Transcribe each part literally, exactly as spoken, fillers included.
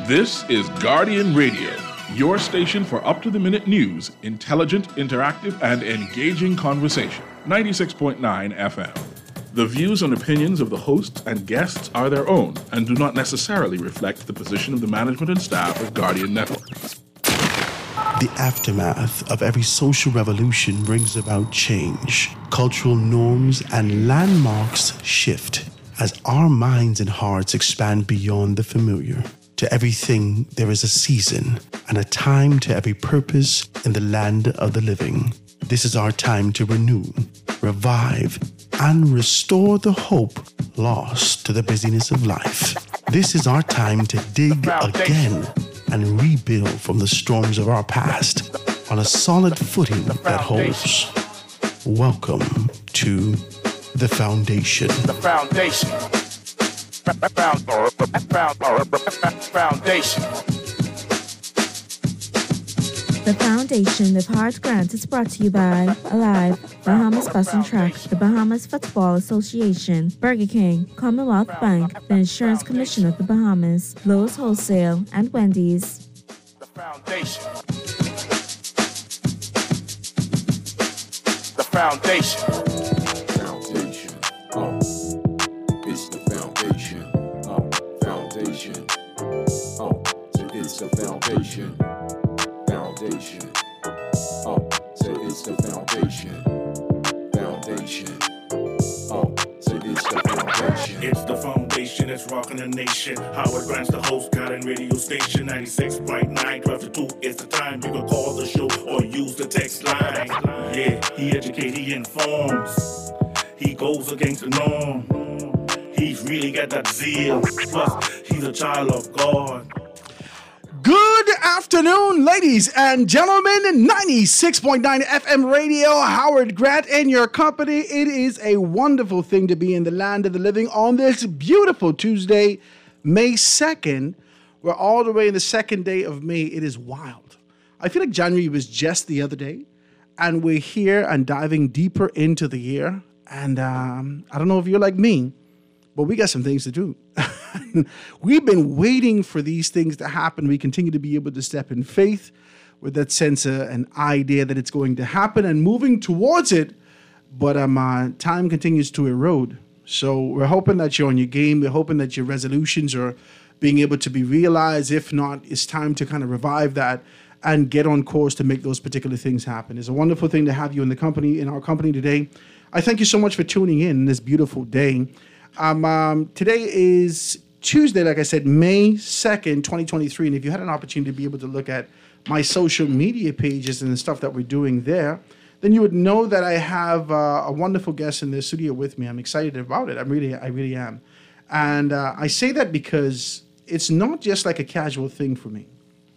This is Guardian Radio, your station for up-to-the-minute news, intelligent, interactive, and engaging conversation. ninety-six point nine F M. The views and opinions of the hosts and guests are their own and do not necessarily reflect the position of the management and staff of Guardian Network. The aftermath of every social revolution brings about change. Cultural norms and landmarks shift as our minds and hearts expand beyond the familiar. To everything, there is a season and a time to every purpose in the land of the living. This is our time to renew, revive, and restore the hope lost to the busyness of life. This is our time to dig again and rebuild from the storms of our past on a solid footing that holds. Welcome to The Foundation. The Foundation. Foundation. The Foundation with Hart Grant is brought to you by Alive, Bahamas Bus and Track, the Bahamas Football Association, Burger King, Commonwealth Bank, the Insurance Commission of the Bahamas, Lowe's Wholesale, and Wendy's. The Foundation. The Foundation. Foundation. Oh, it's the foundation. Oh, foundation. Oh, so it's the foundation. Foundation. Oh, so it's the foundation. Foundation. Oh, so it's the foundation. It's the foundation that's rocking the nation. Howard Grant's the host, Guardian radio station. ninety-six point nine, twelve to two is the time. You can call the show or use the text line. Yeah, he educates, he informs. He goes against the norm. He's really got that zeal. Plus, he's a child of God. Good afternoon, ladies and gentlemen. ninety-six point nine F M radio, Howard Grant in your company. It is a wonderful thing to be in the land of the living on this beautiful Tuesday, May second. We're all the way in the second day of May. It is wild. I feel like January was just the other day, and we're here and diving deeper into the year. And um, I don't know if you're like me, but we got some things to do. We've been waiting for these things to happen. We continue to be able to step in faith with that sense of an idea that it's going to happen and moving towards it. But um, uh, time continues to erode. So we're hoping that you're on your game. We're hoping that your resolutions are being able to be realized. If not, it's time to kind of revive that and get on course to make those particular things happen. It's a wonderful thing to have you in the company, in our company today. I thank you so much for tuning in this beautiful day. Um, um, today is Tuesday, like I said, May second, twenty twenty-three. And if you had an opportunity to be able to look at my social media pages and the stuff that we're doing there, then you would know that I have uh, a wonderful guest in the studio with me. I'm excited about it. I'm really, I really am. And uh, I say that because it's not just like a casual thing for me.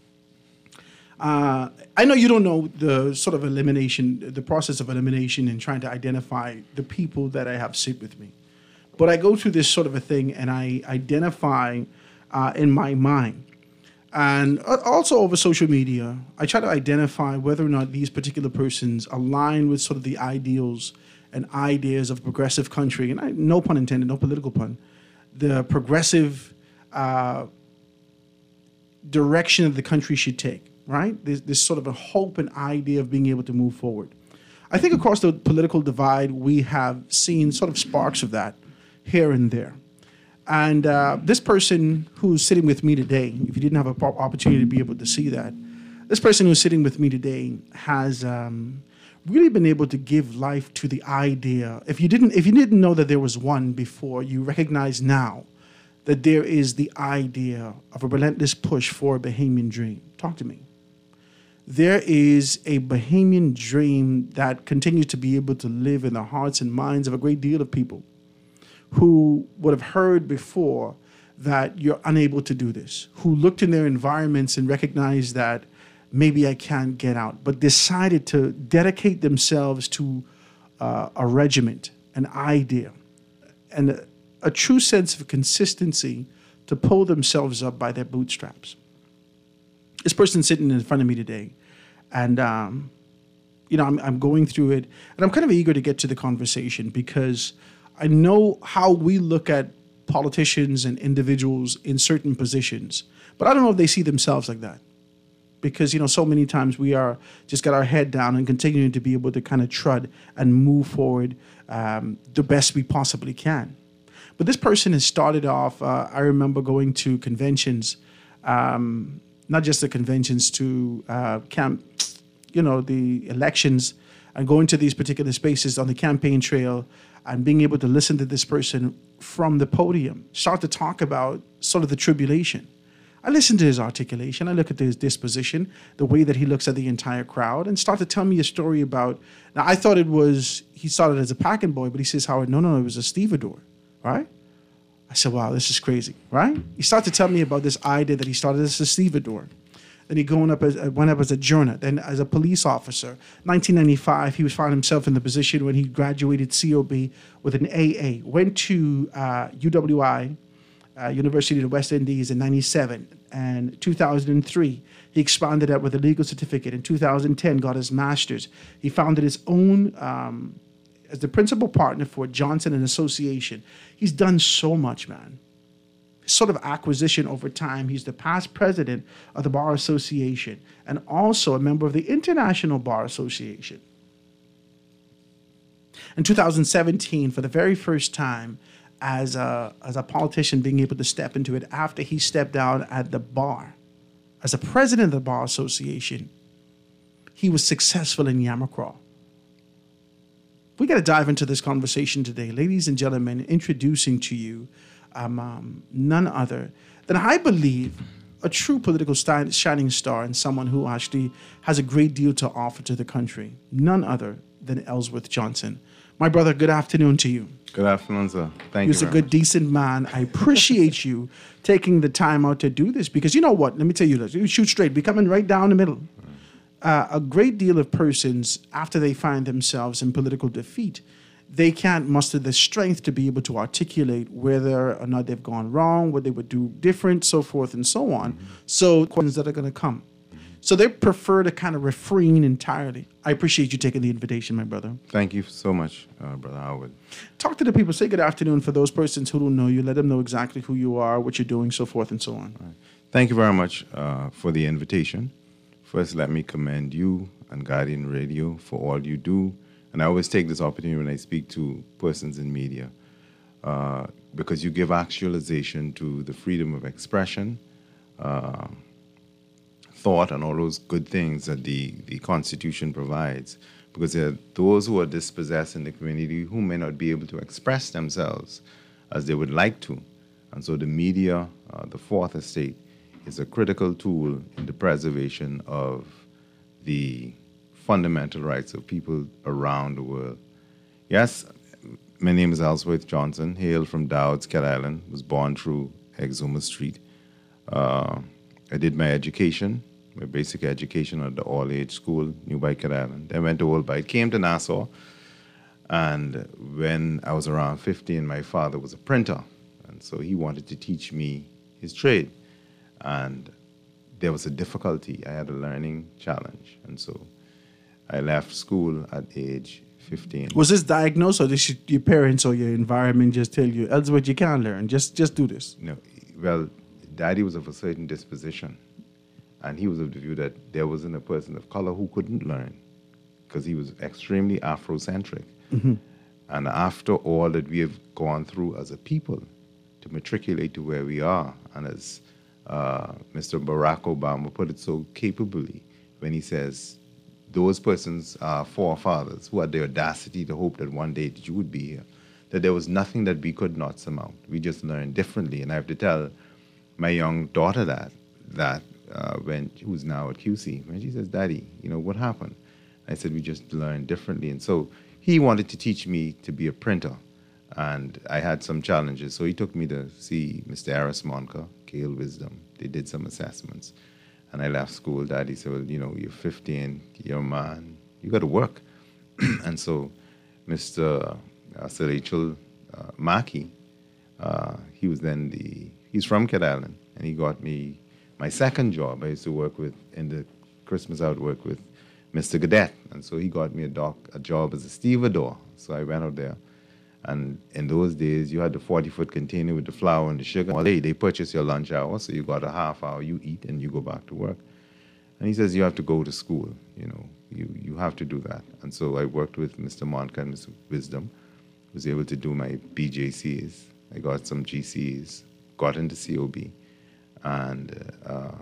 Uh, I know you don't know the sort of elimination, the process of elimination and trying to identify the people that I have sit with me. But I go through this sort of a thing and I identify uh, in my mind. And also over social media, I try to identify whether or not these particular persons align with sort of the ideals and ideas of a progressive country. And I, no pun intended, no political pun. The progressive uh, direction that the country should take, right? There's this sort of a hope and idea of being able to move forward. I think across the political divide, we have seen sort of sparks of that here and there. And uh, this person who's sitting with me today, if you didn't have an opportunity to be able to see that, this person who's sitting with me today has um, really been able to give life to the idea. If you didn't, if you didn't know that there was one before, you recognize now that there is the idea of a relentless push for a Bahamian dream. Talk to me. There is a Bahamian dream that continues to be able to live in the hearts and minds of a great deal of people who would have heard before that you're unable to do this, who looked in their environments and recognized that maybe I can't get out, but decided to dedicate themselves to uh, a regiment, an idea, and a, a true sense of consistency to pull themselves up by their bootstraps. This person sitting in front of me today, and um, you know, I'm, I'm going through it, and I'm kind of eager to get to the conversation because I know how we look at politicians and individuals in certain positions. But I don't know if they see themselves like that. Because, you know, so many times we are just got our head down and continuing to be able to kind of trud and move forward um, the best we possibly can. But this person has started off, uh, I remember going to conventions, um, not just the conventions, to uh, camp, you know, the elections, and going to these particular spaces on the campaign trail and being able to listen to this person from the podium start to talk about sort of the tribulation. I listen to his articulation, I look at his disposition, the way that he looks at the entire crowd, and start to tell me a story about, now I thought it was, he started as a packing boy, but he says, Howard, no, no, it was a stevedore, right? I said, wow, this is crazy, right? He started to tell me about this idea that he started as a stevedore. Then he going up as, went up as a journer, then as a police officer. nineteen ninety-five, he was found himself in the position when he graduated C O B with an A A, went to uh, U W I, Uh, University of the West Indies in ninety-seven, and two thousand three he expanded that with a legal certificate. In two thousand ten got his master's. He founded his own um, as the principal partner for Johnson and Association. He's done so much, man. Sort of acquisition over time. He's the past president of the Bar Association and also a member of the International Bar Association. In two thousand seventeen, for the very first time, as a, as a politician being able to step into it after he stepped down at the bar. As a president of the Bar Association, he was successful in Yamacraw. We got to dive into this conversation today. Ladies and gentlemen, introducing to you um, um, none other than, I believe, a true political sti- shining star and someone who actually has a great deal to offer to the country. None other than Ellsworth Johnson. My brother, good afternoon to you. Good afternoon, sir. Thank You're you. a good, much. decent man. I appreciate you taking the time out to do this because you know what? Let me tell you this. You shoot straight. We're coming right down the middle. Uh, a great deal of persons, after they find themselves in political defeat, they can't muster the strength to be able to articulate whether or not they've gone wrong, what they would do different, so forth and so on. Mm-hmm. So questions that are going to come. So they prefer to kind of refrain entirely. I appreciate you taking the invitation, my brother. Thank you so much, uh, Brother Howard. Talk to the people. Say good afternoon for those persons who don't know you. Let them know exactly who you are, what you're doing, so forth and so on. Right. Thank you very much uh, for the invitation. First, let me commend you and Guardian Radio for all you do. And I always take this opportunity when I speak to persons in media uh, because you give actualization to the freedom of expression, uh, thought, and all those good things that the, the Constitution provides. Because there are those who are dispossessed in the community who may not be able to express themselves as they would like to. And so the media, uh, the Fourth Estate, is a critical tool in the preservation of the fundamental rights of people around the world. Yes, my name is Ellsworth Johnson, hail from Dowds, Cat Island, was born through Exuma Street. Uh, I did my education, my basic education at the all-age school, New Bight, Cat Island. Then went to Old Bight, came to Nassau, and when I was around fifteen, my father was a printer, and so he wanted to teach me his trade. And there was a difficulty. I had a learning challenge, and so I left school at age fifteen. Was this diagnosed, or did your parents or your environment just tell you, Ellsworth, you can't learn, just just do this? No, well, Daddy was of a certain disposition, and he was of the view that there wasn't a person of color who couldn't learn, because he was extremely Afrocentric. Mm-hmm. And after all that we have gone through as a people to matriculate to where we are, and as uh, Mister Barack Obama put it so capably when he says, those persons are forefathers who had the audacity to hope that one day that you would be here, that there was nothing that we could not surmount. We just learned differently. And I have to tell my young daughter that, that uh, when who's now at Q C, when she says, Daddy, you know, what happened? I said, we just learned differently. And so he wanted to teach me to be a printer. And I had some challenges. So he took me to see Mister Aris Monka, Gale Wisdom. They did some assessments. And I left school. Daddy said, well, you know, you're fifteen, you're a man, you got to work. And so Mister Uh, Sir Rachel uh, Mackey, uh, he was then the, he's from Cat Island, and he got me my second job. I used to work with, in the Christmas I would work with Mister Gadet, and so he got me a, doc, a job as a stevedore. So I went out there, And in those days, you had the forty-foot container with the flour and the sugar. Well, they, they purchase your lunch hour, so you got a half hour, you eat, and you go back to work. And he says, you have to go to school, you know, you, you have to do that. And so I worked with Mister Monka and Mister Wisdom, was able to do my B J Cs. I got some G Cs, got into C O B, and uh,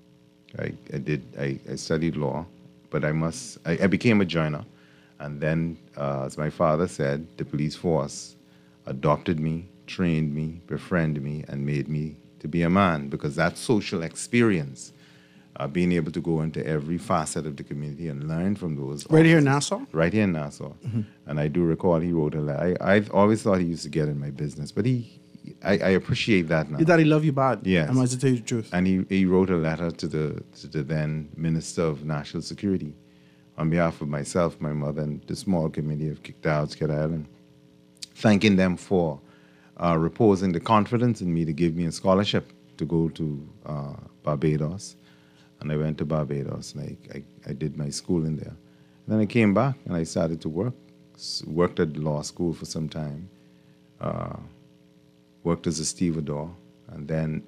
I, I did, I, I studied law, but I must, I, I became a joiner. And then, uh, as my father said, the police force adopted me, trained me, befriended me, and made me to be a man, because that social experience, uh, being able to go into every facet of the community and learn from those. Right here in officers. Nassau? Right here in Nassau. Mm-hmm. And I do recall he wrote a letter. I, I've always thought he used to get in my business, but he, I, I appreciate that now. Your daddy love you bad. Yes. I must tell you the truth. And he, he wrote a letter to the, to the then Minister of National Security on behalf of myself, my mother, and the small community of Kickdowns, Kid Island, thanking them for uh, reposing the confidence in me to give me a scholarship to go to uh, Barbados. And I went to Barbados, and I, I, I did my schooling there. And then I came back, and I started to work. S- worked at law school for some time. Uh, worked as a stevedore. And then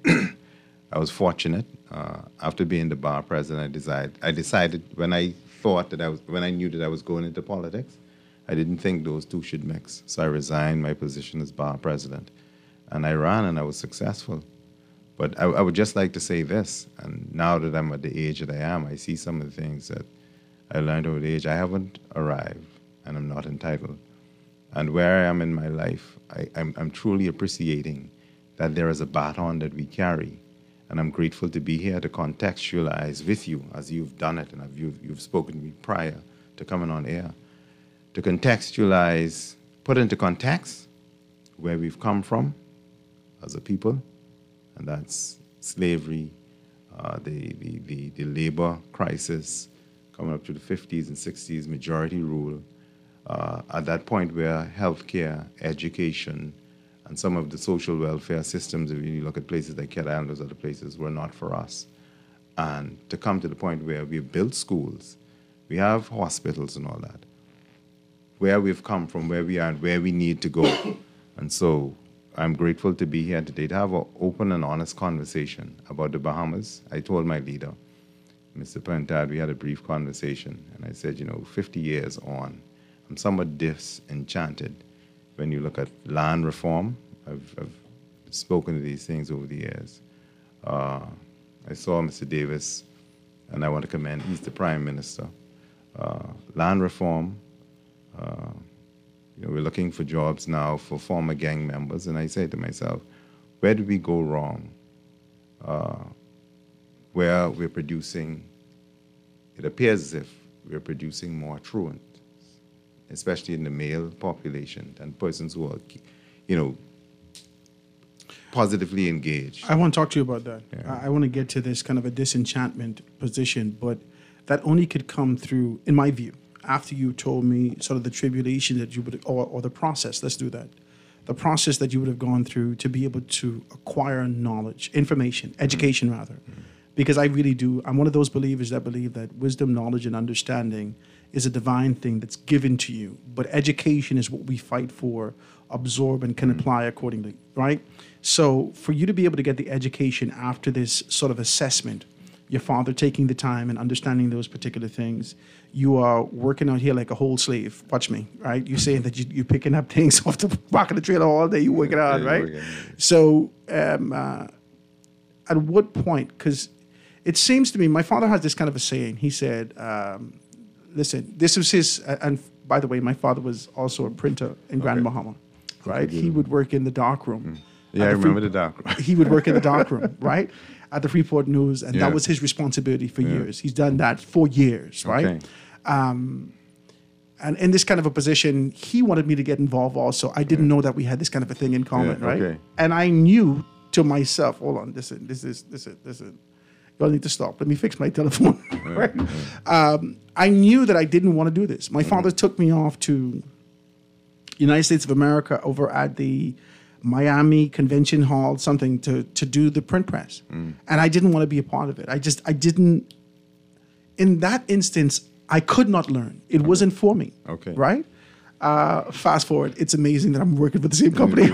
I was fortunate. Uh, after being the bar president, I decided, I decided when I thought that I was, when I knew that I was going into politics, I didn't think those two should mix. So I resigned my position as bar president. And I ran, and I was successful. But I, I would just like to say this, and now that I'm at the age that I am, I see some of the things that I learned over the age. I haven't arrived, and I'm not entitled. And where I am in my life, I, I'm, I'm truly appreciating that there is a baton that we carry. And I'm grateful to be here to contextualize with you, as you've done it, and I've, you've, you've spoken to me prior to coming on air, to contextualize, put into context where we've come from as a people, and that's slavery, uh, the, the, the, the labor crisis coming up to the fifties and sixties, majority rule, uh, at that point where healthcare, education, and some of the social welfare systems, if you look at places like Kid Island, those other places, were not for us. And to come to the point where we've built schools, we have hospitals and all that, where we've come from, where we are, and where we need to go. And so I'm grateful to be here today to have an open and honest conversation about the Bahamas. I told my leader, Mister Pentad, we had a brief conversation, and I said, you know, fifty years on, I'm somewhat disenchanted. When you look at land reform, I've, I've spoken to these things over the years. Uh, I saw Mister Davis, and I want to commend, he's the Prime Minister. Uh, land reform, uh, you know, we're looking for jobs now for former gang members, and I say to myself, where did we go wrong? Uh, where we're producing, it appears as if we're producing more truant, especially in the male population, and persons who are, you know, positively engaged. I want to talk to you about that. Yeah. I, I want to get to this kind of a disenchantment position, but that only could come through, in my view, after you told me sort of the tribulation that you would, or, or the process, let's do that, the process that you would have gone through to be able to acquire knowledge, information, education mm-hmm. rather. Mm-hmm. Because I really do, I'm one of those believers that believe that wisdom, knowledge, and understanding is a divine thing that's given to you. But education is what we fight for, absorb, and can mm-hmm. apply accordingly, right? So for you to be able to get the education after this sort of assessment, your father taking the time and understanding those particular things, you are working out here like a whole slave. Watch me, right? You're saying that you, you're picking up things off the back of the trailer all day, you're working out, right? Working. So um, uh, at what point, because it seems to me, my father has this kind of a saying. He said, um, listen, this was his, uh, and by the way, my father was also a printer in Grand okay. Bahama, right? He would work in the dark room. Mm. Yeah, I remember Free- the dark room. He would work in the dark room, right? At the Freeport News, and yeah. that was his responsibility for yeah. years. He's done that for years, right? Okay. Um, and in this kind of a position, he wanted me to get involved also. I didn't yeah. know that we had this kind of a thing in common, yeah, right? Okay. And I knew to myself, hold on, this is, this is, this is, this is, y'all need to stop. Let me fix my telephone, right? Yeah, yeah. Um, I knew that I didn't want to do this. My mm-hmm. father took me off to United States of America over at the Miami Convention Hall, something to, to do the print press. Mm. And I didn't want to be a part of it. I just, I didn't, in that instance, I could not learn. It okay. wasn't for me, okay. right? Uh, fast forward, it's amazing that I'm working for the same company.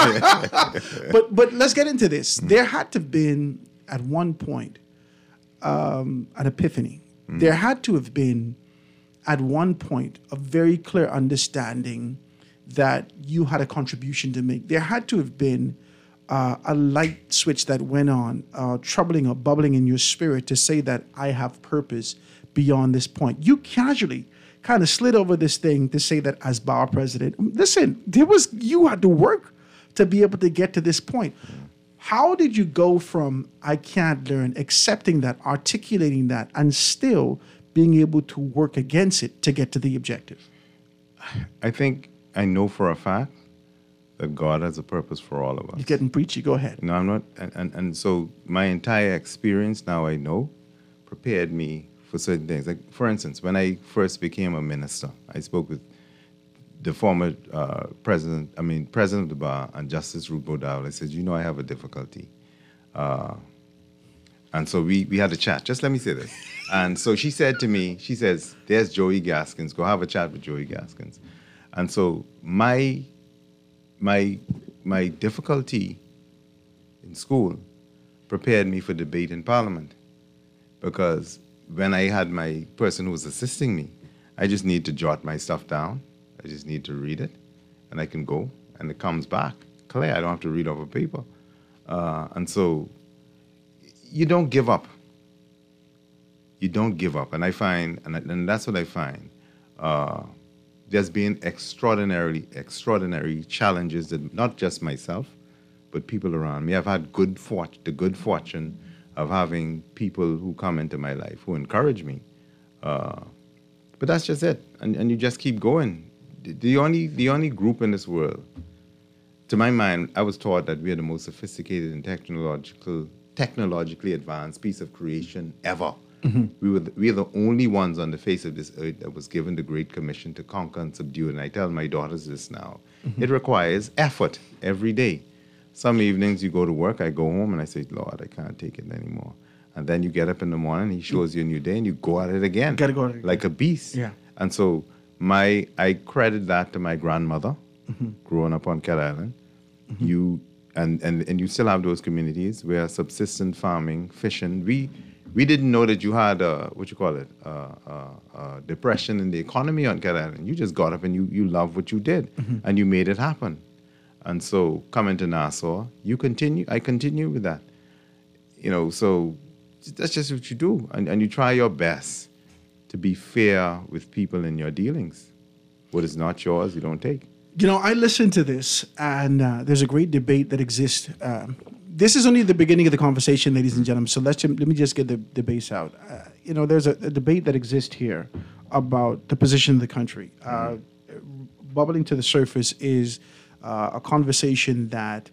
but but let's get into this. There had to have been at one point um, an epiphany. Mm. There had to have been at one point a very clear understanding that you had a contribution to make. There had to have been uh, a light switch that went on, uh, troubling or bubbling in your spirit to say that I have purpose beyond this point. You casually kind of slid over this thing to say that as bar president, listen, there was, you had to work to be able to get to this point. How did you go from I can't learn, accepting that, articulating that, and still being able to work against it to get to the objective? I think I know for a fact that God has a purpose for all of us. You're getting preachy. Go ahead. No, I'm not. And, and, and so my entire experience now I know prepared me for certain things. Like, for instance, when I first became a minister, I spoke with the former uh, president, I mean, president of the bar, and Justice Ruth Bodal. I said, you know, I have a difficulty. Uh, and so we, we had a chat. Just let me say this. And so she said to me, she says, there's Joey Gaskins. Go have a chat with Joey Gaskins. And so my, my, my difficulty in school prepared me for debate in Parliament. Because when I had my person who was assisting me, I just need to jot my stuff down. I just need to read it, and I can go, and it comes back clear. I don't have to read off a paper. Uh, and so you don't give up. You don't give up. And I find, and, I, and that's what I find, uh, there's been extraordinarily, extraordinary challenges that not just myself, but people around me. I've had good fort- the good fortune of having people who come into my life who encourage me. Uh, but that's just it. And, and you just keep going. The only the only group in this world, to my mind, I was taught that we are the most sophisticated and technological, technologically advanced piece of creation ever. Mm-hmm. We were the, we are the only ones on the face of this earth that was given the Great Commission to conquer and subdue. And I tell my daughters this now. Mm-hmm. It requires effort every day. Some evenings you go to work, I go home and I say, Lord, I can't take it anymore. And then you get up in the morning, he shows you a new day, and you go at it again. Gotta go at it again. Like a beast. Yeah. And so my I credit that to my grandmother, mm-hmm. growing up on Cat Island. Mm-hmm. You and, and, and you still have those communities where subsistence farming, fishing. We we didn't know that you had a, what you call it, a, a, a depression in the economy on Cat Island. You just got up and you you loved what you did, mm-hmm. and you made it happen. And so coming to Nassau, you continue. I continue with that. You know, so that's just what you do, and and you try your best to be fair with people in your dealings. What is not yours, you don't take. You know, I listened to this, and uh, there's a great debate that exists. Um, this is only the beginning of the conversation, ladies and gentlemen, so let's, let me just get the, the base out. Uh, you know, there's a, a debate that exists here about the position of the country. Uh, bubbling to the surface is uh, a conversation that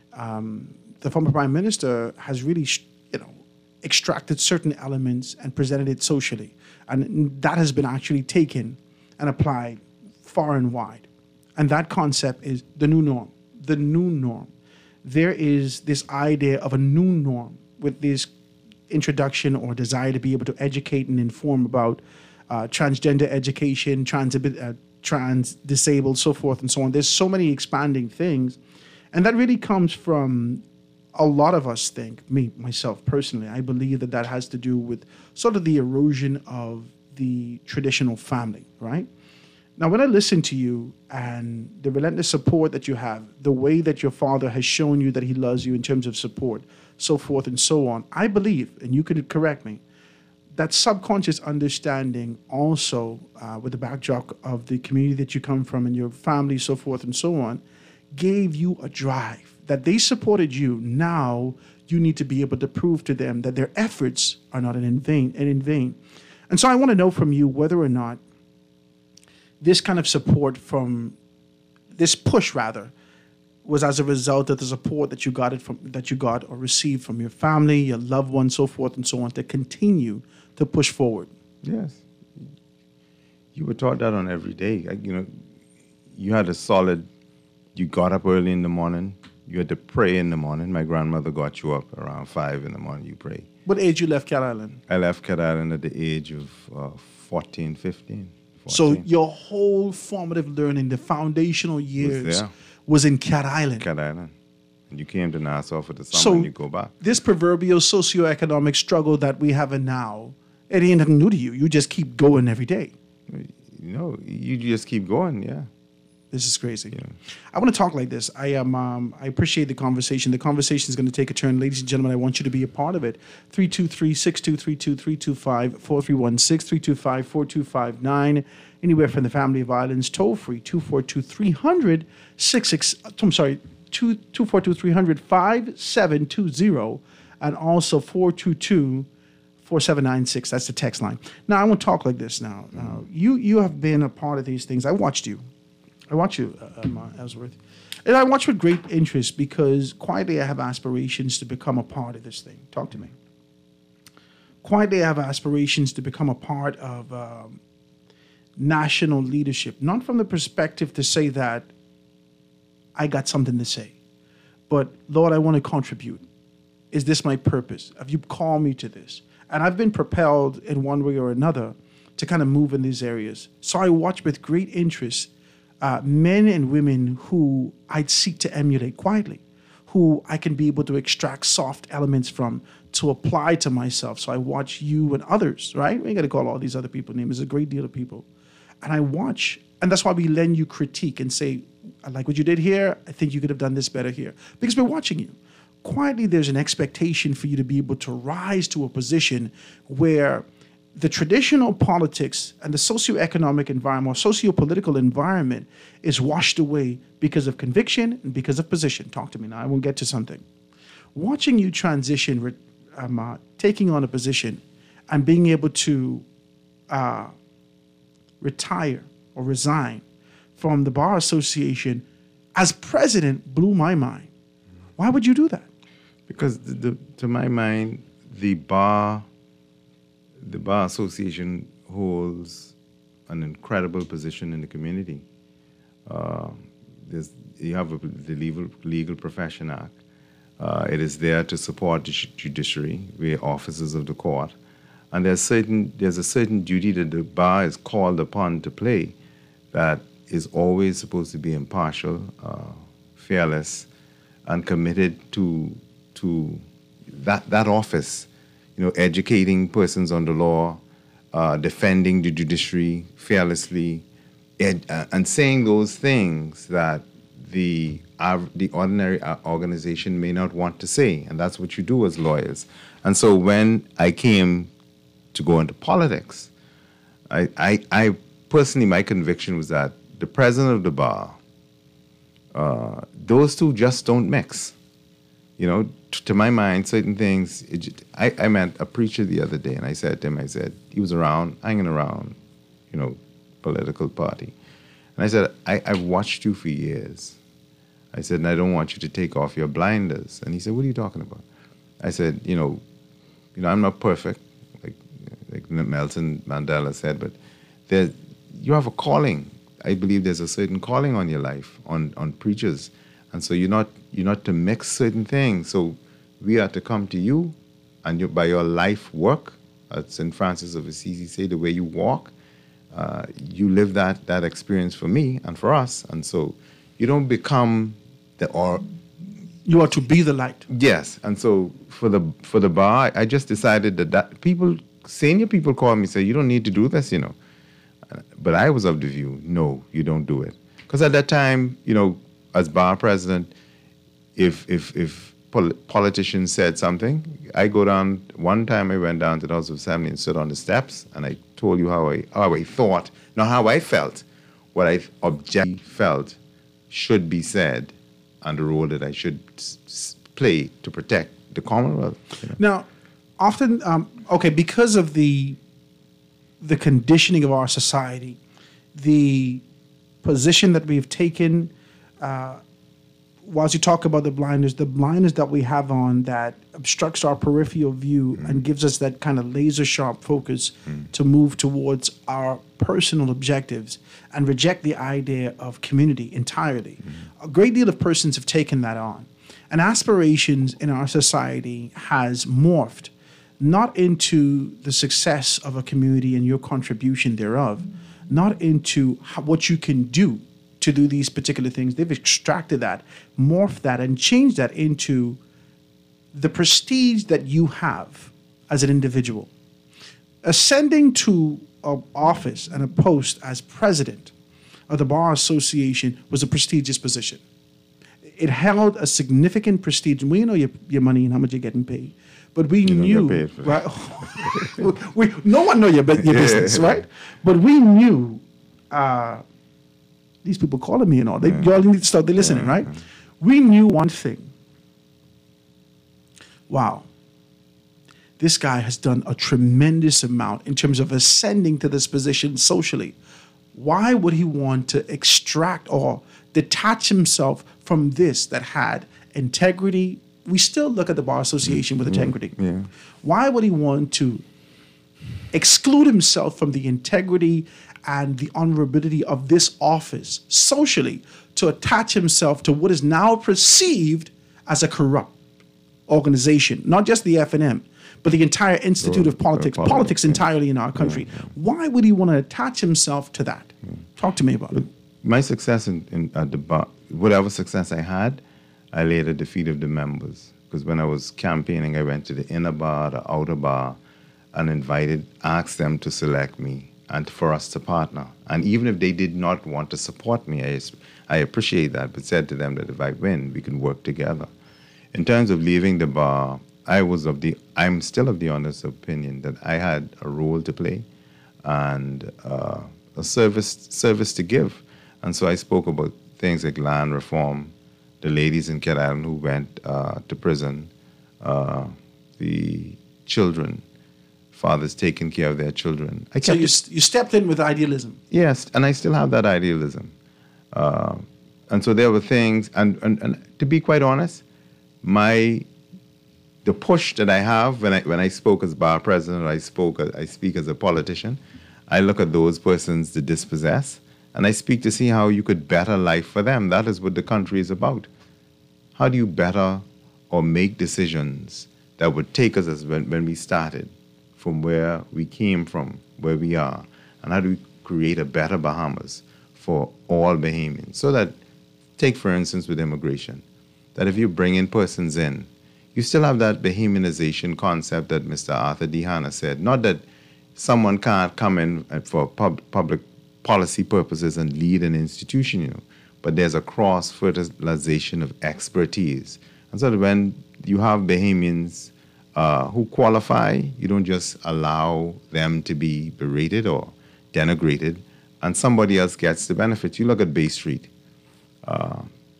um, the former Prime Minister has really, you know, extracted certain elements and presented it socially. And that has been actually taken and applied far and wide. And that concept is the new norm. The new norm. There is this idea of a new norm with this introduction or desire to be able to educate and inform about uh, transgender education, trans, uh, trans disabled, so forth and so on. There's so many expanding things. And that really comes from a lot of us think, me, myself personally, I believe that that has to do with sort of the erosion of the traditional family, right? Now, when I listen to you and the relentless support that you have, the way that your father has shown you that he loves you in terms of support, so forth and so on, I believe, and you could correct me, that subconscious understanding also uh, with the backdrop of the community that you come from and your family, so forth and so on, gave you a drive that they supported you. Now you need to be able to prove to them that their efforts are not in vain and in vain. And so I want to know from you whether or not this kind of support from this push rather was as a result of the support that you got it from that you got or received from your family, your loved ones, so forth and so on, to continue to push forward. Yes. You were taught that on every day. You know, you had a solid, you got up early in the morning. You had to pray in the morning. My grandmother got you up around five in the morning. You pray. What age you left Cat Island? I left Cat Island at the age of uh, fourteen, fifteen. So fourteen. your whole formative learning, the foundational years, there. was in Cat Island. Cat Island. And you came to Nassau for the summer So and you go back. this proverbial socioeconomic struggle that we have in now, it ain't nothing new to you. You just keep going every day. You know, you just keep going, yeah. This is crazy. I want to talk like this. I am. Um, I appreciate the conversation. The conversation is going to take a turn, ladies and gentlemen. I want you to be a part of it. three two three, six two three two, three two five, four three one six, three two five, four two five nine. Anywhere from the family of islands, toll free two four two, three hundred, six six. I'm sorry, two two four two, three hundred, five seven two zero, and also four two two. four seven nine six. That's the text line. Now, I want to talk like this now. Now, you you have been a part of these things. I watched you. I watched you, uh, um, uh, Ellsworth. And I watched with great interest because quietly I have aspirations to become a part of this thing. Talk to me. Quietly I have aspirations to become a part of um, national leadership. Not from the perspective to say that I got something to say. But, Lord, I want to contribute. Is this my purpose? Have you called me to this? And I've been propelled in one way or another to kind of move in these areas. So I watch with great interest uh, men and women who I'd seek to emulate quietly, who I can be able to extract soft elements from to apply to myself. So I watch you and others, right? We ain't got to call all these other people names. There's a great deal of people. And I watch, and that's why we lend you critique and say, I like what you did here. I think you could have done this better here. Because we're watching you. Quietly, there's an expectation for you to be able to rise to a position where the traditional politics and the socioeconomic environment or socio-political environment is washed away because of conviction and because of position. Talk to me now. I won't get to something. Watching you transition, re- um, uh, taking on a position and being able to uh, retire or resign from the Bar Association as president blew my mind. Why would you do that? Because the, the, to my mind, the bar, the bar association holds an incredible position in the community. Uh, there's, you have a, the Legal, Legal Profession Act. Uh, it is there to support the judiciary. We're officers of the court, and there's certain there's a certain duty that the bar is called upon to play, that is always supposed to be impartial, uh, fearless, and committed to to that that office, you know, educating persons on the law, uh, defending the judiciary fearlessly, ed, uh, and saying those things that the uh, the ordinary organization may not want to say, and that's what you do as lawyers. And so when I came to go into politics, I I, I personally, my conviction was that the president of the bar, uh, those two just don't mix. You know, t- to my mind, certain things, it just, I, I met a preacher the other day, and I said to him, I said, he was around, hanging around, you know, political party. And I said, I, I've watched you for years. I said, and I don't want you to take off your blinders. And he said, what are you talking about? I said, you know, you know, I'm not perfect, like like Nelson Mandela said, but there, you have a calling. I believe there's a certain calling on your life, on, on preachers. And so you're not you're not to mix certain things. So we are to come to you, and you, by your life work, as Saint Francis of Assisi say, the way you walk, uh, you live that that experience for me and for us. And so you don't become the or you are to be the light. Yes. And so for the for the bar, I just decided that, that people, senior people call me and say, you don't need to do this, you know. But I was of the view, no, you don't do it. Because at that time, you know, as bar president, if if if pol- politicians said something, I go down. One time I went down to the House of Assembly and stood on the steps, and I told you how I how I thought, not how I felt, what I objectively felt should be said, and the role that I should s- s- play to protect the Commonwealth. You know? Now, often, um, okay, because of the the conditioning of our society, the position that we've taken. Uh, whilst you talk about the blinders, the blinders that we have on that obstructs our peripheral view mm. and gives us that kind of laser sharp focus mm. to move towards our personal objectives and reject the idea of community entirely. Mm. A great deal of persons have taken that on. And aspirations in our society has morphed not into the success of a community and your contribution thereof, not into how, what you can do to do these particular things. They've extracted that, morphed that, and changed that into the prestige that you have as an individual. Ascending to an office and a post as president of the Bar Association was a prestigious position. It held a significant prestige. And we know your, your money and how much you're getting paid. But we You don't knew, get paid for right? we, no one know your, bu- your business, right? But we knew, uh, these people calling me and all, they, y'all need to start listening, right? We knew one thing. Wow. This guy has done a tremendous amount in terms of ascending to this position socially. Why would he want to extract or detach himself from this that had integrity? We still look at the Bar Association with integrity. Yeah. Why would he want to exclude himself from the integrity and the honorability of this office socially to attach himself to what is now perceived as a corrupt organization? Not just the F N M, but the entire Institute of Politics, politics, politics yeah. entirely in our country. Why would he want to attach himself to that? Talk to me about it. My success in, in at the bar, whatever success I had, I laid at the feet of the members. Because when I was campaigning, I went to the inner bar, the outer bar, and invited, asked them to select me and for us to partner. And even if they did not want to support me, I, I appreciate that, but said to them that if I win, we can work together. In terms of leaving the bar, I was of the, I'm still of the honest opinion that I had a role to play and uh, a service service to give. And so I spoke about things like land reform, the ladies in Cat Island who went uh, to prison, uh, the children, fathers taking care of their children. I So kept you, it- st- you stepped in with idealism. Yes, and I still have that idealism. Uh, and so there were things, and, and, and to be quite honest, my the push that I have when I when I spoke as bar president, or I spoke I speak as a politician, I look at those persons that dispossess, and I speak to see how you could better life for them. That is what the country is about. How do you better or make decisions that would take us as when, when we started, from where we came from, where we are, and how do we create a better Bahamas for all Bahamians? So that, take for instance with immigration, that if you bring in persons in, you still have that Bahamianization concept that Mister Arthur D. Hanna said. Not that someone can't come in for pub, public policy purposes and lead an institution, you know, but there's a cross-fertilization of expertise. And so that when you have Bahamians uh, who qualify, you don't just allow them to be berated or denigrated, and somebody else gets the benefit. You look at Bay Street. Uh,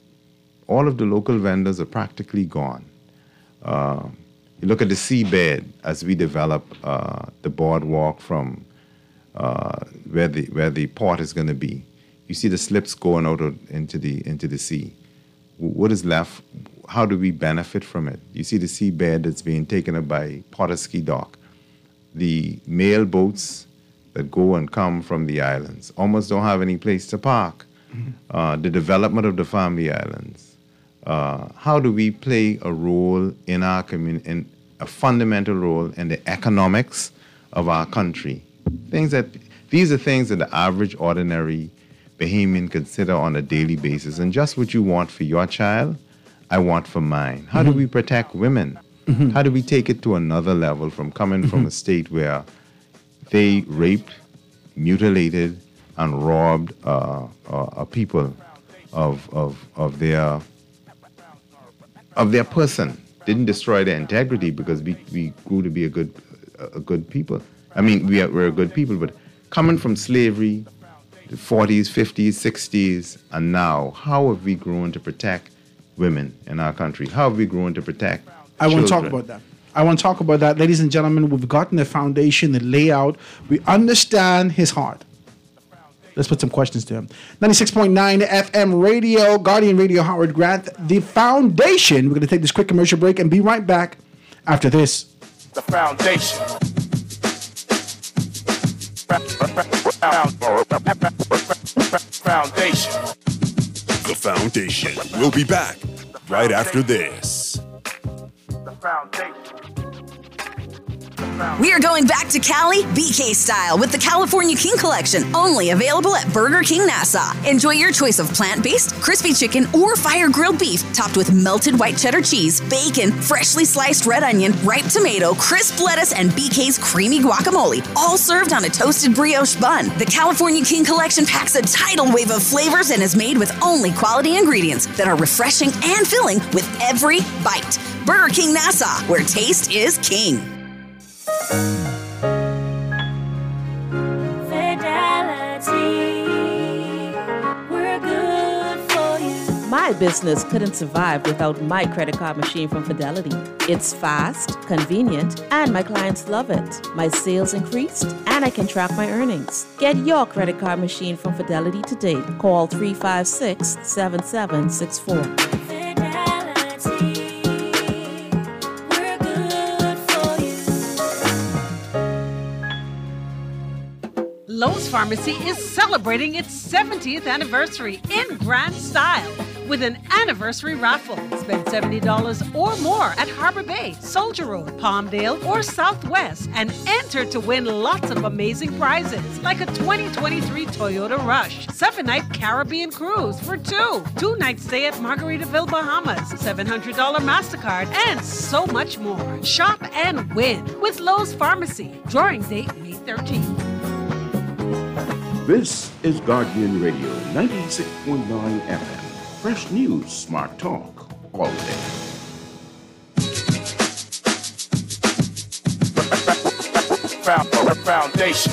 all of the local vendors are practically gone. Uh, you look at the seabed as we develop uh, the boardwalk from uh, where the where the port is going to be. You see the slips going out of, into the into the sea. What is left? How do we benefit from it? You see the seabed that's being taken up by Potterski Dock. The mail boats that go and come from the islands almost don't have any place to park. Mm-hmm. Uh, the development of the family islands. Uh, how do we play a role in our community, in a fundamental role in the economics of our country? Things that these are things that the average, ordinary Bahamian consider on a daily basis. And just what you want for your child, I want for mine. How mm-hmm. do we protect women? Mm-hmm. How do we take it to another level from coming mm-hmm. from a state where they raped, mutilated, and robbed uh, uh, a people of of of their of their person, didn't destroy their integrity because we, we grew to be a good a good people. I mean, we are, we're a good people, but coming from slavery, the forties, fifties, sixties, and now, how have we grown to protect women in our country? How have we grown to protect I want to talk children? about that. I want to talk about that. Ladies and gentlemen, we've gotten the foundation, the layout. We understand his heart. Let's put some questions to him. ninety-six point nine F M radio, Guardian Radio, Howard Grant, the foundation. We're going to take this quick commercial break and be right back after this. The foundation. Foundation. The Foundation. We'll be back right after this. The foundation. The We are going back to Cali, B K style, with the California King Collection, only available at Burger King Nassau. Enjoy your choice of plant-based, crispy chicken, or fire-grilled beef, topped with melted white cheddar cheese, bacon, freshly sliced red onion, ripe tomato, crisp lettuce, and B K's creamy guacamole, all served on a toasted brioche bun. The California King Collection packs a tidal wave of flavors and is made with only quality ingredients that are refreshing and filling with every bite. Burger King Nassau, where taste is king. My business couldn't survive without my credit card machine from Fidelity. It's fast, convenient, and my clients love it. My sales increased, and I can track my earnings. Get your credit card machine from Fidelity today. Call three five six, seven seven six four. Lowe's Pharmacy is celebrating its seventieth anniversary in grand style with an anniversary raffle. Spend seventy dollars or more at Harbor Bay, Soldier Road, Palmdale, or Southwest and enter to win lots of amazing prizes like a twenty twenty-three Toyota Rush, seven-night Caribbean cruise for two, two-night stay at Margaritaville, Bahamas, seven hundred dollars MasterCard, and so much more. Shop and win with Lowe's Pharmacy. Drawing date May thirteenth. This is Guardian Radio ninety-six point nine F M. Fresh news, smart talk, all day. Foundation.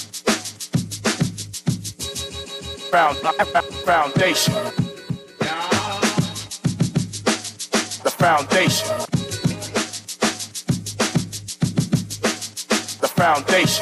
Foundation. The foundation. The foundation.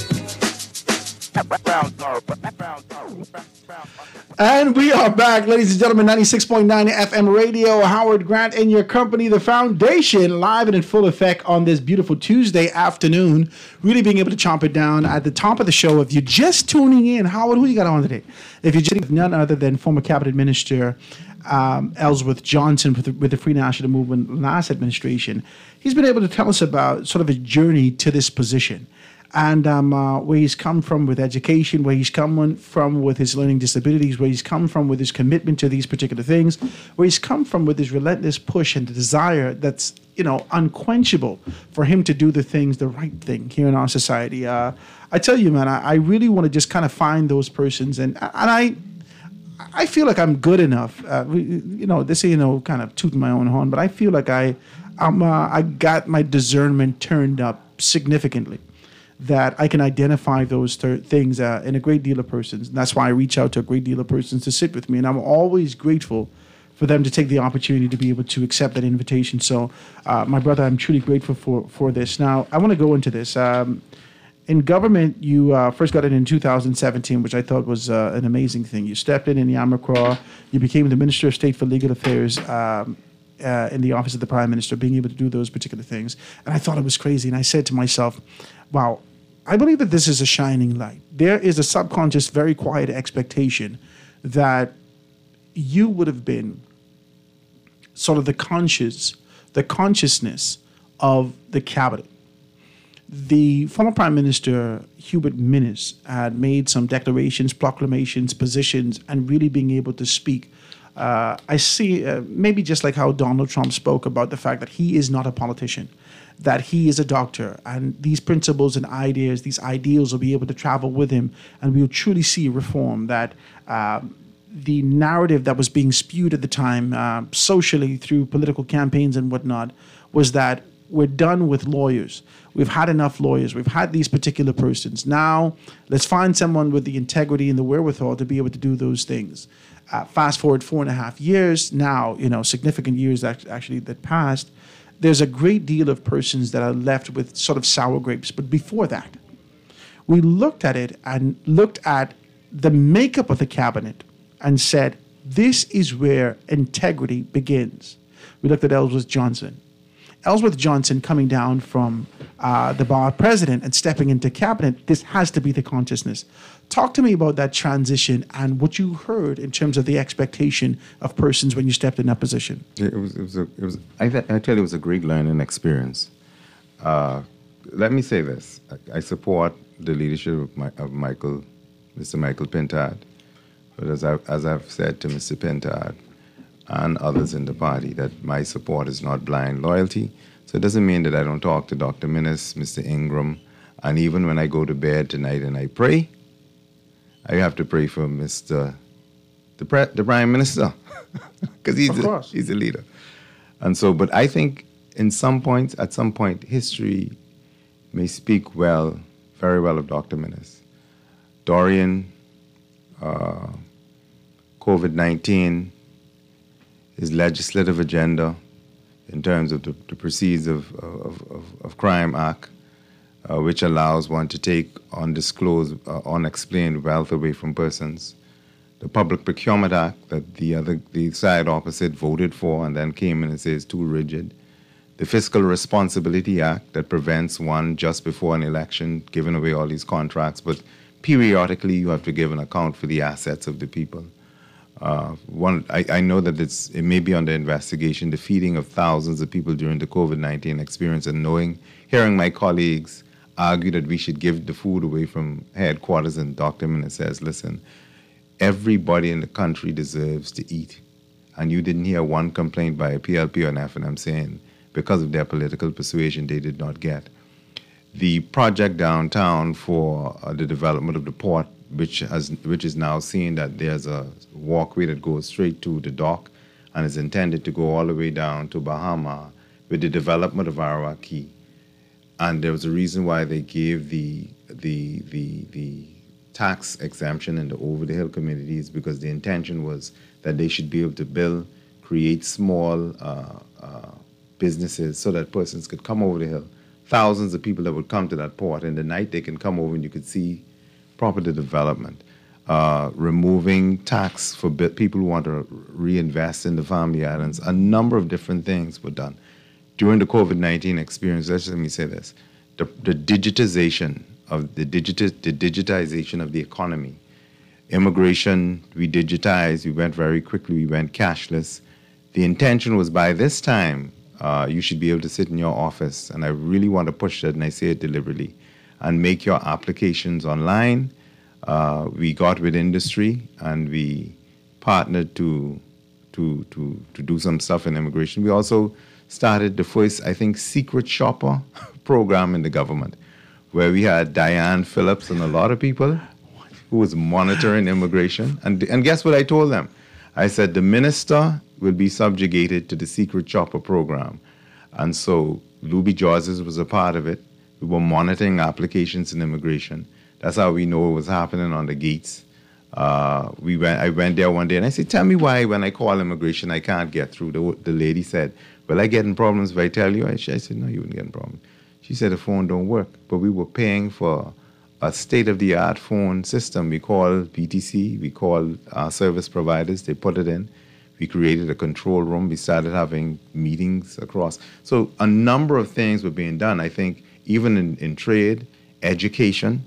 And we are back, ladies and gentlemen, ninety-six point nine F M radio. Howard Grant in your company, The Foundation, live and in full effect on this beautiful Tuesday afternoon. Really being able to chomp it down at the top of the show. If you're just tuning in, Howard, who you got on today? If you're just none other than former Cabinet Minister um, Ellsworth Johnson with the, with the Free National Movement last administration. He's been able to tell us about sort of his journey to this position. And um, uh, where he's come from with education, where he's come from with his learning disabilities, where he's come from with his commitment to these particular things, where he's come from with his relentless push and the desire that's, you know, unquenchable for him to do the things, the right thing here in our society. Uh, I tell you, man, I, I really want to just kind of find those persons, and and I I feel like I'm good enough. Uh, you know, this is, you know, kind of tooting my own horn, but I feel like I I'm uh, I got my discernment turned up significantly, that I can identify those thir- things uh, in a great deal of persons. And that's why I reach out to a great deal of persons to sit with me. And I'm always grateful for them to take the opportunity to be able to accept that invitation. So, uh, my brother, I'm truly grateful for, for this. Now, I want to go into this. Um, in government, you uh, first got in in two thousand seventeen, which I thought was uh, an amazing thing. You stepped in in Yamacraw. You became the Minister of State for Legal Affairs um, uh, in the Office of the Prime Minister, being able to do those particular things. And I thought it was crazy. And I said to myself, wow, I believe that this is a shining light. There is a subconscious, very quiet expectation that you would have been sort of the conscious, the consciousness of the cabinet. The former Prime Minister, Hubert Minnis, had made some declarations, proclamations, positions, and really being able to speak. Uh, I see, uh, maybe just like how Donald Trump spoke about the fact that he is not a politician, that he is a doctor, and these principles and ideas, these ideals will be able to travel with him, and we will truly see reform. That uh, the narrative that was being spewed at the time, uh, socially through political campaigns and whatnot, was that we're done with lawyers. We've had enough lawyers. We've had these particular persons. Now, let's find someone with the integrity and the wherewithal to be able to do those things. Uh, fast forward four and a half years, now, you know, significant years actually that passed, there's a great deal of persons that are left with sort of sour grapes. But before that, we looked at it and looked at the makeup of the cabinet and said, this is where integrity begins. We looked at Ellsworth Johnson. Ellsworth Johnson coming down from uh, the bar president and stepping into cabinet, this has to be the consciousness. Talk to me about that transition and what you heard in terms of the expectation of persons when you stepped in that position. It was, it was, a, it was. I, th- I tell you, it was a great learning experience. Uh, let me say this. I, I support the leadership of, my, of Michael, Mister Michael Pintard. But as, I, as I've said to Mister Pintard and others in the party, that my support is not blind loyalty. So it doesn't mean that I don't talk to Doctor Minnis, Mister Ingram, and even when I go to bed tonight and I pray, I have to pray for Mister the, Pre- the Prime Minister, because he's, a, he's a leader. And so, but I think in some points, at some point, history may speak well, very well of Doctor Minnis. Dorian, uh, COVID nineteen, his legislative agenda in terms of the, the Proceeds of, of, of, of Crime Act, uh, which allows one to take undisclosed, uh, unexplained wealth away from persons. The Public Procurement Act that the other, the side opposite voted for and then came in and says too rigid. The Fiscal Responsibility Act that prevents one just before an election giving away all these contracts, but periodically you have to give an account for the assets of the people. Uh, one, I, I know that it's, it may be under investigation, the feeding of thousands of people during the COVID nineteen experience, and knowing, hearing my colleagues argue that we should give the food away from headquarters, and Doctor Minnis says, listen, everybody in the country deserves to eat. And you didn't hear one complaint by a P L P or an F N M saying because of their political persuasion they did not get. The project downtown for uh, the development of the port, which has which is now seeing that there's a walkway that goes straight to the dock and is intended to go all the way down to Bahama with the development of Arawak Key. And there was a reason why they gave the the the the tax exemption in the over-the-hill communities, because the intention was that they should be able to build, create small uh, uh, businesses so that persons could come over the hill. Thousands of people that would come to that port. In the night, they can come over and you could see property development. Uh, removing tax for people who want to reinvest in the family islands. A number of different things were done. During the COVID nineteen experience, let's let me say this, the, the digitization of the, digiti- the digitization of the economy. Immigration, we digitized, we went very quickly, we went cashless. The intention was by this time, uh, you should be able to sit in your office, and I really want to push that, and I say it deliberately, and make your applications online. Uh, we got with industry, and we partnered to, to, to, to do some stuff in immigration. We also started the first, I think, secret shopper program in the government, where we had Diane Phillips and a lot of people who was monitoring immigration. And, and guess what I told them? I said, the minister will be subjugated to the secret shopper program. And so Luby Georges was a part of it. We were monitoring applications in immigration. That's how we know it was happening on the gates. Uh, we went. I went there one day and I said, tell me why when I call immigration I can't get through. The, the lady said, will I get in problems if I tell you? I, I said, no, you wouldn't get in problems. She said the phone don't work, but we were paying for a state-of-the-art phone system. We called B T C, we called our service providers, they put it in. We created a control room, we started having meetings across. So a number of things were being done. I think even in, in trade, education,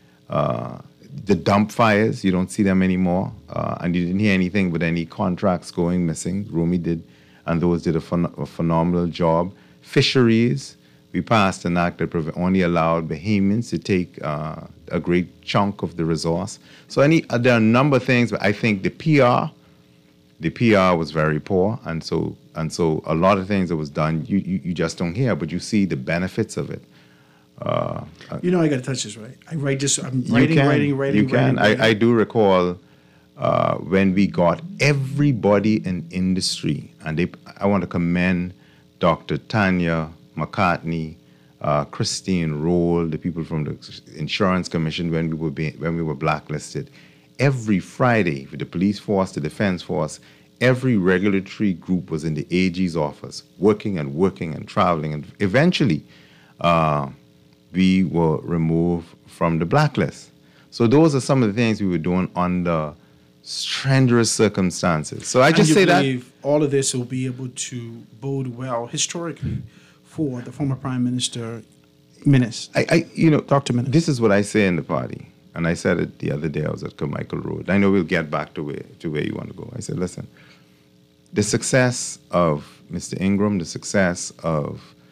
uh, the dump fires, you don't see them anymore. Uh, and you didn't hear anything with any contracts going missing. Rumi did, and those did a, phen- a phenomenal job. Fisheries, we passed an act that only allowed Bahamians to take uh, a great chunk of the resource. So any, uh, there are a number of things, but I think the P R, the P R was very poor, and so and so a lot of things that was done, you, you, you just don't hear, but you see the benefits of it. Uh, you know I got to touch this, right? I write this, I'm you writing, can, writing, writing, You can. writing, writing. I, I do recall uh, when we got everybody in industry, and they, I want to commend Doctor Tanya McCartney, uh, Christine Roll, the people from the Insurance Commission when we were being, when we were blacklisted. Every Friday, with the police force, the defense force, every regulatory group was in the A G's office, working and working and traveling, and eventually uh, we were removed from the blacklist. So those are some of the things we were doing under strenuous circumstances. So I and just you say that believe all of this will be able to bode well historically for the former Prime Minister, Minnis. I, I, you know, Doctor Minnis. This is what I say in the party, and I said it the other day. I was at Carmichael Road. I know we'll get back to where to where you want to go. I said, listen, the success of Mister Ingram, the success of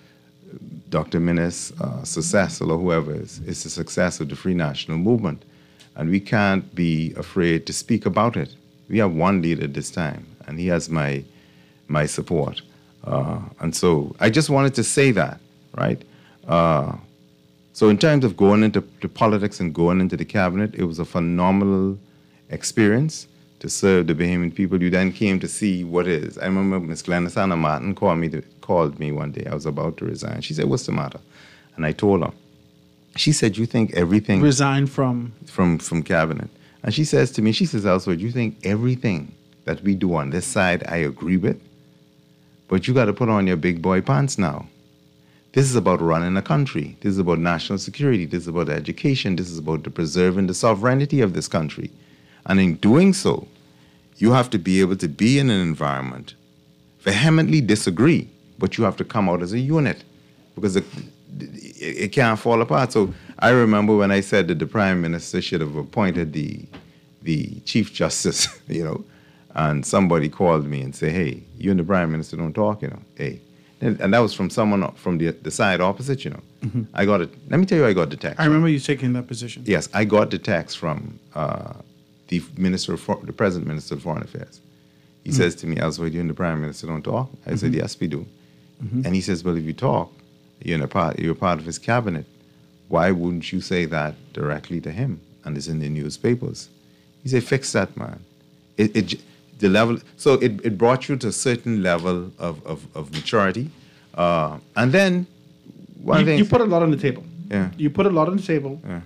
Doctor Minnis' uh, successor or whoever is, is the success of the Free National Movement. And we can't be afraid to speak about it. We have one leader this time, and he has my my support. Uh, and so I just wanted to say that, right? Uh, so in terms of going into the politics and going into the cabinet, it was a phenomenal experience to serve the Bahamian people. You then came to see what is. I remember Miss Glennis Anna Martin called me, to, called me one day. I was about to resign. She said, what's the matter? And I told her. She said, you think everything... Resign from? From, from cabinet. And she says to me, she says, Ellsworth, you think everything that we do on this side I agree with? But you got to put on your big boy pants now. This is about running a country. This is about national security. This is about education. This is about the preserving the sovereignty of this country. And in doing so, you have to be able to be in an environment, vehemently disagree, but you have to come out as a unit because it, it, it can't fall apart. So I remember when I said that the Prime Minister should have appointed the, the Chief Justice, you know, and somebody called me and said, hey, you and the Prime Minister don't talk, you know, hey. And, and that was from someone from the, the side opposite, you know. Mm-hmm. I got it. Let me tell you, I got the text. I remember you taking that position. Yes, I got the text from uh, the Minister of For- the Present Minister of Foreign Affairs. He mm-hmm. says to me, Ellsworth, you and the Prime Minister don't talk? I mm-hmm. said, yes, we do. Mm-hmm. And he says, well, if you talk, you're, in a part, you're a part of his cabinet. Why wouldn't you say that directly to him? And it's in the newspapers. He said, fix that, man. It, it the level. So it, it brought you to a certain level of, of, of maturity. Uh, and then one you, thing. You put a lot on the table. Yeah. You put a lot on the table. Yeah.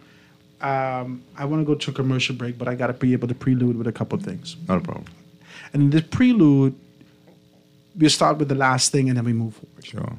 Um, I want to go to a commercial break, but I got to be able to prelude with a couple of things. Not a problem. And in this prelude, we'll start with the last thing and then we move forward. Sure.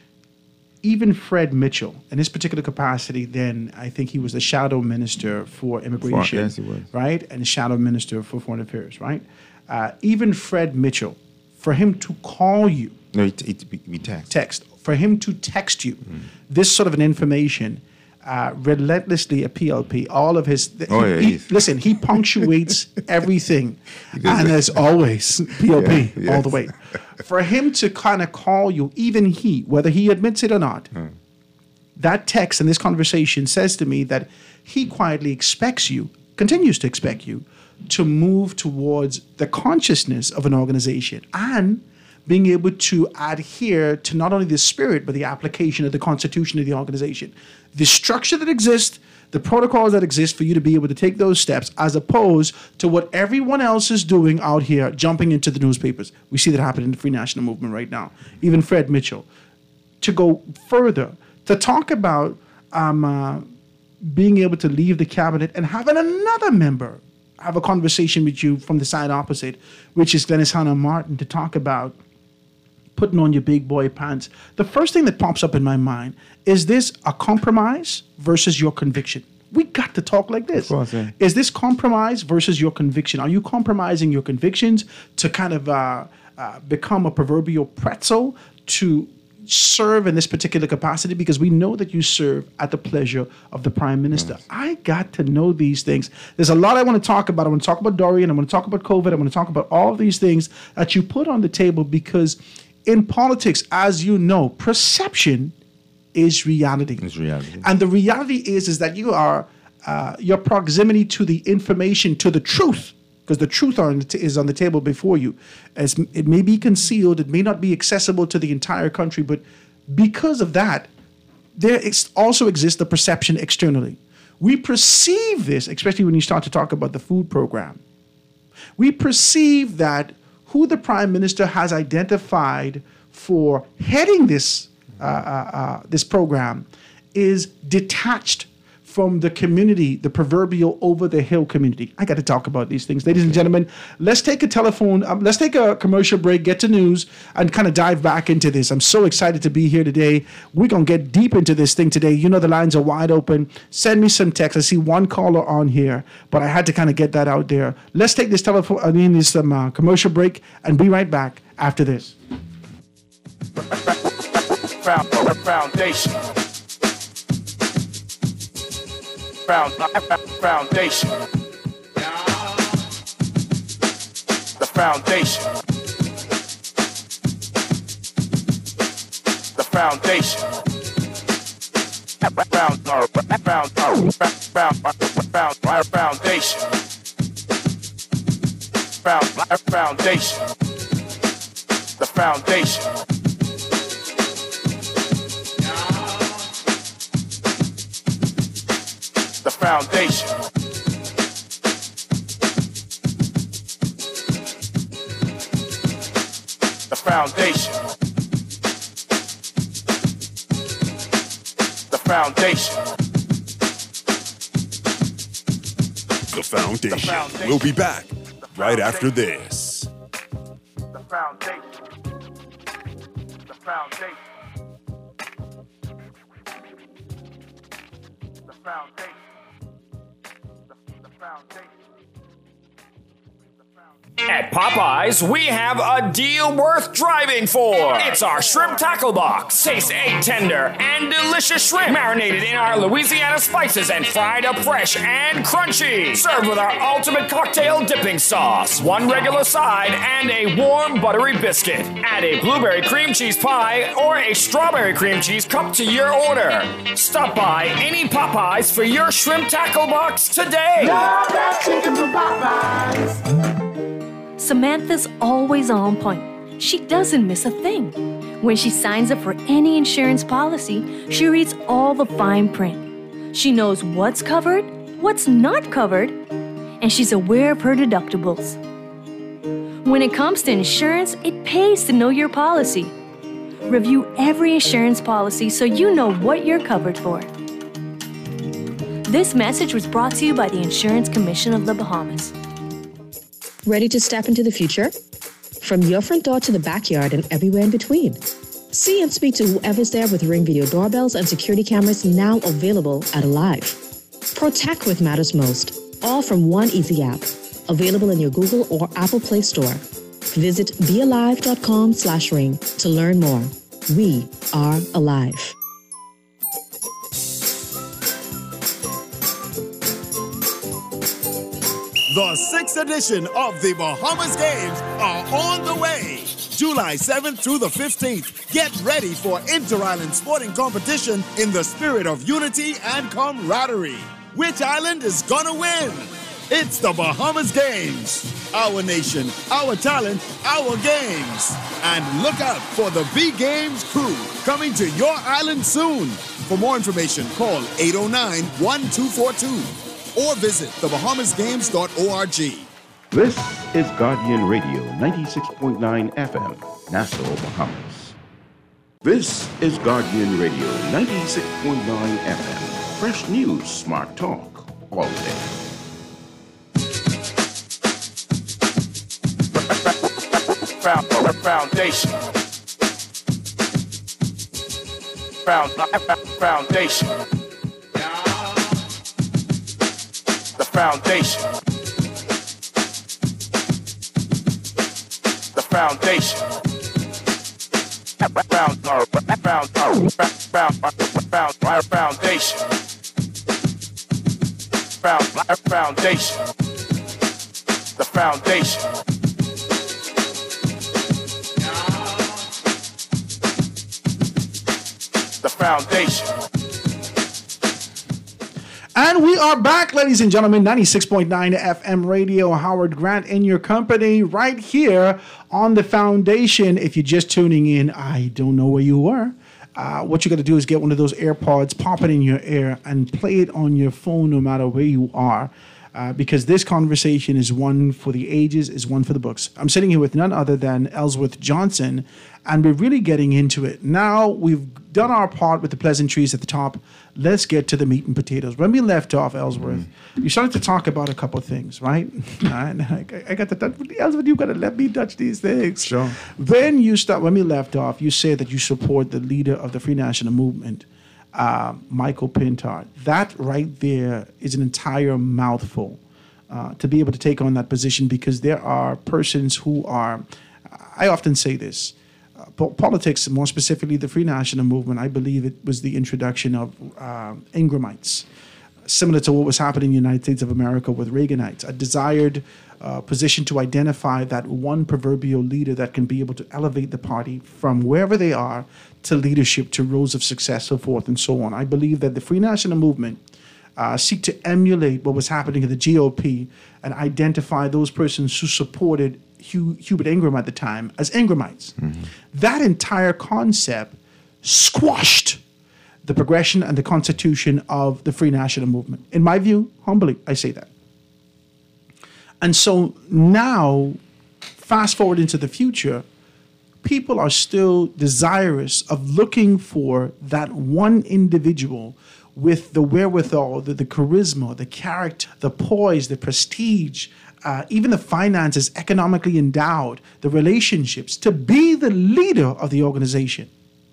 Even Fred Mitchell, in his particular capacity, then I think he was the shadow minister for immigration. For, yes, he was. Right? And the shadow minister for foreign affairs, right? Uh, even Fred Mitchell, for him to call you. No, he, he, he text. Text. For him to text you mm. this sort of an information, uh, relentlessly a P L P, all of his. Th- oh, he, yeah, he, listen, he punctuates everything. And as always, P L P yeah, yes. all the way. For him to kind of call you, even he, whether he admits it or not, mm. that text and this conversation says to me that he quietly expects you, continues to expect you, to move towards the consciousness of an organization and being able to adhere to not only the spirit, but the application of the constitution of the organization. The structure that exists, the protocols that exist for you to be able to take those steps, as opposed to what everyone else is doing out here, jumping into the newspapers. We see that happen in the Free National Movement right now. Even Fred Mitchell. To go further, to talk about um, uh, being able to leave the cabinet and having another member have a conversation with you from the side opposite, which is Glennis Hannah Martin, to talk about putting on your big boy pants. The first thing that pops up in my mind, is this a compromise versus your conviction? We got to talk like this. Of course, yeah. Is this compromise versus your conviction? Are you compromising your convictions to kind of uh, uh, become a proverbial pretzel to serve in this particular capacity? Because we know that you serve at the pleasure of the Prime Minister. Yes. I got to know these things. There's a lot I want to talk about. I want to talk about Dorian. I want to talk about COVID. I want to talk about all of these things that you put on the table, because in politics, as you know, perception is reality. It's reality. And the reality is, is that you are, uh, your proximity to the information, to the truth, because the truth are on the t- is on the table before you. As it may be concealed, it may not be accessible to the entire country, but because of that, there ex- also exists the perception externally. We perceive this, especially when you start to talk about the food program. We perceive that who the Prime Minister has identified for heading this uh, uh, uh, this program is detached from the community, the proverbial over-the-hill community. I got to talk about these things. Ladies and gentlemen, let's take a telephone, um, let's take a commercial break, get to news, and kind of dive back into this. I'm so excited to be here today. We're going to get deep into this thing today. You know the lines are wide open. Send me some text. I see one caller on here, but I had to kind of get that out there. Let's take this telephone, I mean, this um, uh, commercial break, and be right back after this. Foundation. Foundation. The foundation. The foundation. Found, found, found, found, found, foundation. Found, foundation. The foundation. The foundation. The foundation. The foundation. The Foundation. We'll be back right after this. The foundation. The foundation. The foundation. The, the foundation. At Popeyes, we have a deal worth driving for. It's our shrimp tackle box. Taste egg tender and delicious shrimp marinated in our Louisiana spices and fried up fresh and crunchy. Served with our ultimate cocktail dipping sauce, one regular side, and a warm buttery biscuit. Add a blueberry cream cheese pie or a strawberry cream cheese cup to your order. Stop by any Popeyes for your shrimp tackle box today. Love that chicken from Popeyes. Samantha's always on point. She doesn't miss a thing. When she signs up for any insurance policy, she reads all the fine print. She knows what's covered, what's not covered, and she's aware of her deductibles. When it comes to insurance, it pays to know your policy. Review every insurance policy so you know what you're covered for. This message was brought to you by the Insurance Commission of the Bahamas. Ready to step into the future? From your front door to the backyard and everywhere in between. See and speak to whoever's there with Ring Video doorbells and security cameras now available at Alive. Protect what matters most, all from one easy app, available in your Google or Apple Play Store. Visit bealive.com slash ring to learn more. We are Alive. The sixth edition of the Bahamas Games are on the way. July seventh through the fifteenth. Get ready for inter-island sporting competition in the spirit of unity and camaraderie. Which island is gonna win? It's the Bahamas Games. Our nation, our talent, our games. And look out for the B Games crew coming to your island soon. For more information, call eight oh nine, one two four two. Or visit the bahamas games dot org. This is Guardian Radio ninety-six point nine F M, Nassau, Bahamas. This is Guardian Radio ninety-six point nine F M, fresh news, smart talk, all day. Found, foundation. Found, foundation. The foundation. The foundation. Found, found, found, found, found, foundation. Found, foundation. The foundation. The foundation. And we are back, ladies and gentlemen, ninety-six point nine F M radio, Howard Grant in your company right here on The Foundation. If you're just tuning in, I don't know where you were. Uh, what you got to do is get one of those AirPods, pop it in your ear, and play it on your phone no matter where you are. Uh, because this conversation is one for the ages, is one for the books. I'm sitting here with none other than Ellsworth Johnson, and we're really getting into it. Now we've done our part with the pleasantries at the top. Let's get to the meat and potatoes. When we left off, Ellsworth, mm-hmm. you started to talk about a couple of things, right? And I, I got to touch, Ellsworth, you got to let me touch these things. Sure. When you start, when we left off, you said that you support the leader of the Free National Movement, Uh, Michael Pintard. That right there is an entire mouthful uh, to be able to take on that position, because there are persons who are, I often say this, uh, po- politics, more specifically the Free National Movement, I believe it was the introduction of uh, Ingramites. similar to what was happening in the United States of America with Reaganites, a desired uh, position to identify that one proverbial leader that can be able to elevate the party from wherever they are to leadership, to roles of success, so forth and so on. I believe that the Free National Movement uh, seek to emulate what was happening in the G O P and identify those persons who supported Hugh, Hubert Ingram at the time as Ingramites. Mm-hmm. That entire concept squashed the progression and the constitution of the Free National Movement. In my view, humbly, I say that. And so now, fast forward into the future, people are still desirous of looking for that one individual with the wherewithal, the, the charisma, the character, the poise, the prestige, uh, even the finances, economically endowed, the relationships, to be the leader of the organization.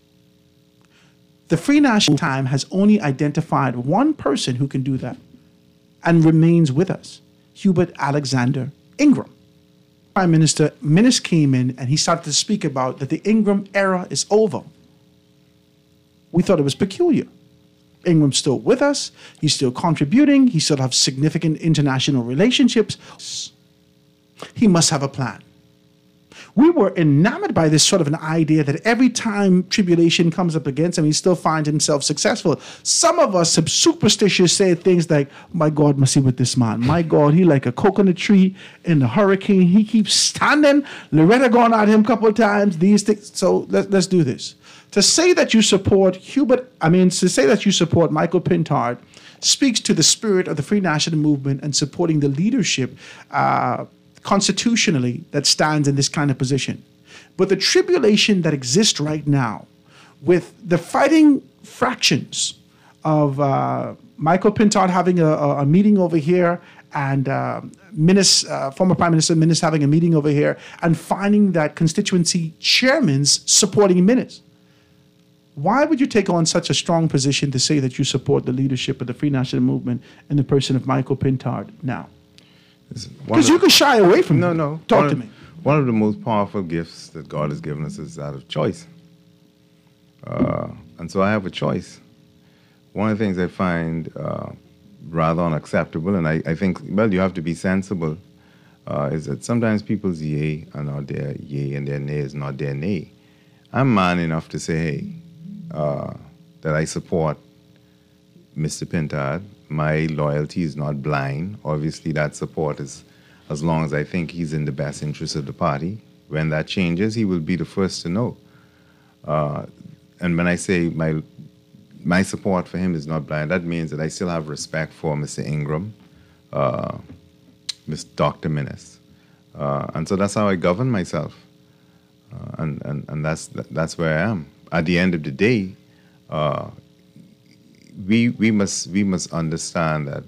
The Free National Time has only identified one person who can do that and remains with us, Hubert Alexander Ingram. Prime Minister Minnis came in and he started to speak about that the Ingram era is over. We thought it was peculiar. Ingram's still with us. He's still contributing. He still has significant international relationships. He must have a plan. We were enamored by this sort of an idea that every time tribulation comes up against him, he still finds himself successful. Some of us, some superstitious, say things like, my God must be with this man. My God, he like a coconut tree in the hurricane. He keeps standing. Loretta gone at him a couple of times. These things. So let, let's do this. To say that you support Hubert, I mean, to say that you support Michael Pintard speaks to the spirit of the Free National Movement and supporting the leadership uh, constitutionally that stands in this kind of position. But the tribulation that exists right now with the fighting fractions of uh, Michael Pintard having a, a meeting over here and uh, Minnis, uh, former Prime Minister Minnis having a meeting over here and finding that constituency chairmans supporting Minnis. Why would you take on such a strong position to say that you support the leadership of the Free National Movement in the person of Michael Pintard now? Because you can shy away from no, it. no. Talk one to of, me. One of the most powerful gifts that God has given us is that of choice. Uh, and so I have a choice. One of the things I find uh, rather unacceptable, and I, I think, well, you have to be sensible, uh, is that sometimes people's yay are not their yay and their nay is not their nay. I'm man enough to say, hey, uh, that I support Mister Pintard. My loyalty is not blind. Obviously, that support is as long as I think he's in the best interest of the party. When that changes, he will be the first to know. Uh, and when I say my my support for him is not blind, that means that I still have respect for Mister Ingram, uh, Mister Doctor Minnis. Uh, and so that's how I govern myself. Uh, and, and, and that's that's where I am. At the end of the day, uh, we we must we must understand that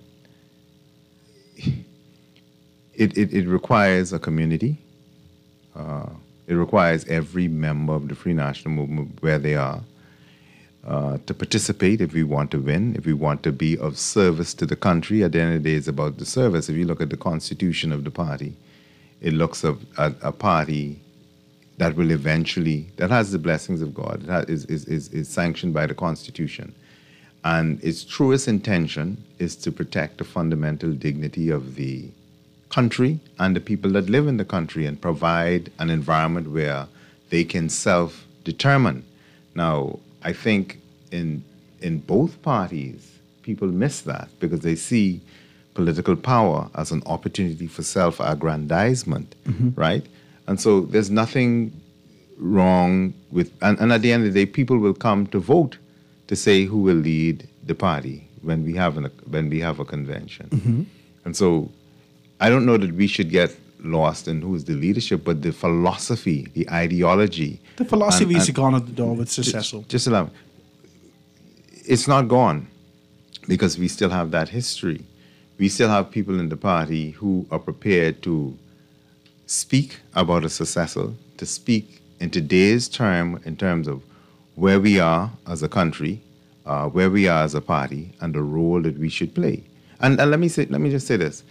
it, it, it requires a community. Uh, it requires every member of the Free National Movement, where they are, uh, to participate if we want to win, if we want to be of service to the country. At the end of the day, it's about the service. If you look at the constitution of the party, it looks at, at a party that will eventually, that has the blessings of God, that is, is, is, is sanctioned by the Constitution. And its truest intention is to protect the fundamental dignity of the country and the people that live in the country and provide an environment where they can self-determine. Now, I think in, in both parties, people miss that because they see political power as an opportunity for self-aggrandizement, mm-hmm. right? And so there's nothing wrong with, and, and at the end of the day, people will come to vote to say who will lead the party when we have an, when we have a convention. Mm-hmm. And so I don't know that we should get lost in who's the leadership, but the philosophy, the ideology. The philosophy and, is and gone at the door with Secessel. Just, just allow me. It's not gone because we still have that history. We still have people in the party who are prepared to speak about a successor, to speak in today's term in terms of where we are as a country, uh, where we are as a party, and the role that we should play. And, and let me say, let me just say this: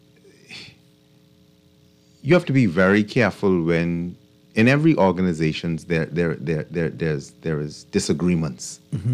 you have to be very careful when, in every organization, there there there there there's there is disagreements. Mm-hmm.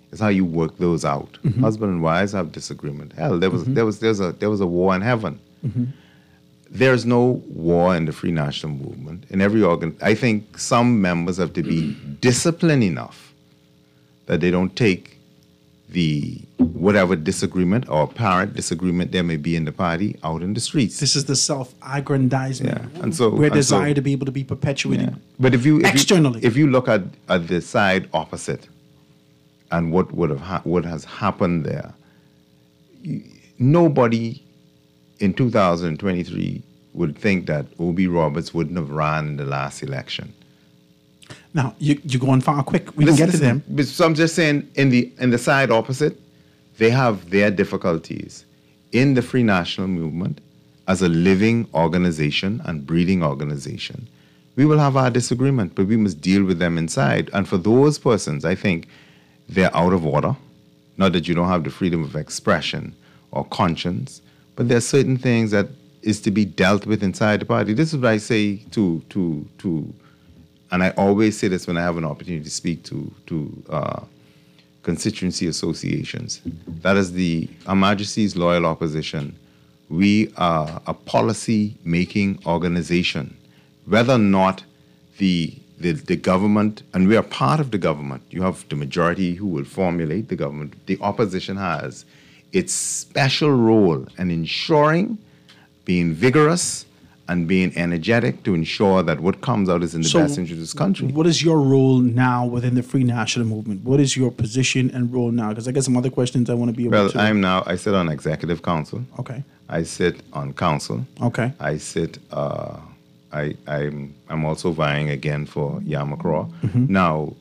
It's how you work those out. Mhm. Husband and wives have disagreement. Hell, there was Mhm. there was there's a there was a war in heaven. Mhm. There's no war in the Free National Movement. In every organ, I think some members have to be disciplined enough that they don't take the whatever disagreement or apparent disagreement there may be in the party out in the streets. This is the self-aggrandizement, Yeah, and so- where and so- desire to be able to be perpetuated. But if you if externally, you, if you look at, at the side opposite, and what would have ha- what has happened there, you- nobody in two thousand twenty-three would think that O B Roberts wouldn't have ran in the last election. Now you you're going far quick. We Listen, can get to listen, them. but So I'm just saying, in the in the side opposite, they have their difficulties. In the Free National Movement, as a living organization and breeding organization, we will have our disagreement, but we must deal with them inside. And for those persons, I think they're out of order. Not that you don't have the freedom of expression or conscience, but there are certain things that is to be dealt with inside the party. This is what I say to to to, and I always say this when I have an opportunity to speak to to uh, constituency associations. That is the Her Majesty's Loyal Opposition. We are a policy-making organization, whether or not the, the the government, and we are part of the government. You have the majority who will formulate the government. The opposition has its special role in ensuring, being vigorous, and being energetic to ensure that what comes out is in the So, best interest of this country. What is your role now within the Free National Movement? What is your position and role now? Because I got some other questions I want to be able Well, to. I'm now, I sit on executive council. Okay. I sit on council. Okay. I sit, uh, I, I'm, I'm also vying again for Yamacraw. Mhm. Now,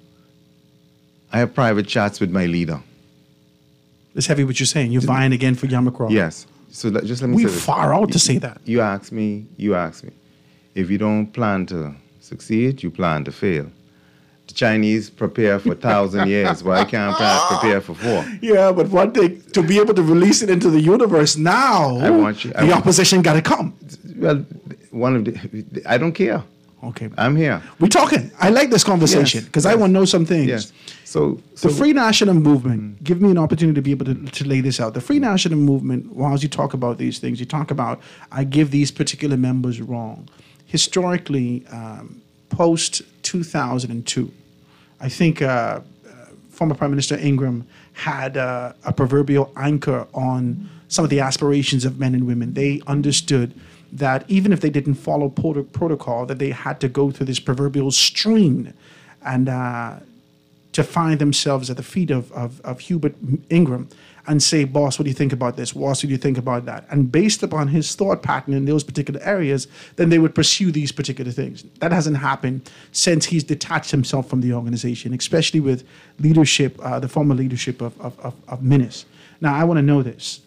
I have private chats with my leader. It's heavy what you're saying. You're vying again for Yamacraw. Yes. So that, just let me We say this. far out to You- say that. You ask me, you ask me. If you don't plan to succeed, you plan to fail. The Chinese prepare for a thousand years. Why can't I prepare for four? Yeah, but one thing, to be able to release it into the universe now, I want you- I the want- opposition got to come. Well, one of the, I don't care. Okay. I'm here. We're talking. I like this conversation Yes, because I want to know some things. Yes. So, the Free National Movement, give me an opportunity to be able to, to lay this out. The Free National Movement, while you talk about these things, you talk about, I give these particular members wrong. Historically, um, post two thousand two, I think uh, uh, former Prime Minister Ingram had uh, a proverbial anchor on some of the aspirations of men and women. They understood that even if they didn't follow proto- protocol, that they had to go through this proverbial stream and uh, to find themselves at the feet of, of, of Hubert Ingram and say, boss, what do you think about this? Boss, what do you think about that? And based upon his thought pattern in those particular areas, then they would pursue these particular things. That hasn't happened since he's detached himself from the organization, especially with leadership, uh, the former leadership of, of, of, of Minis. Now, I want to know this.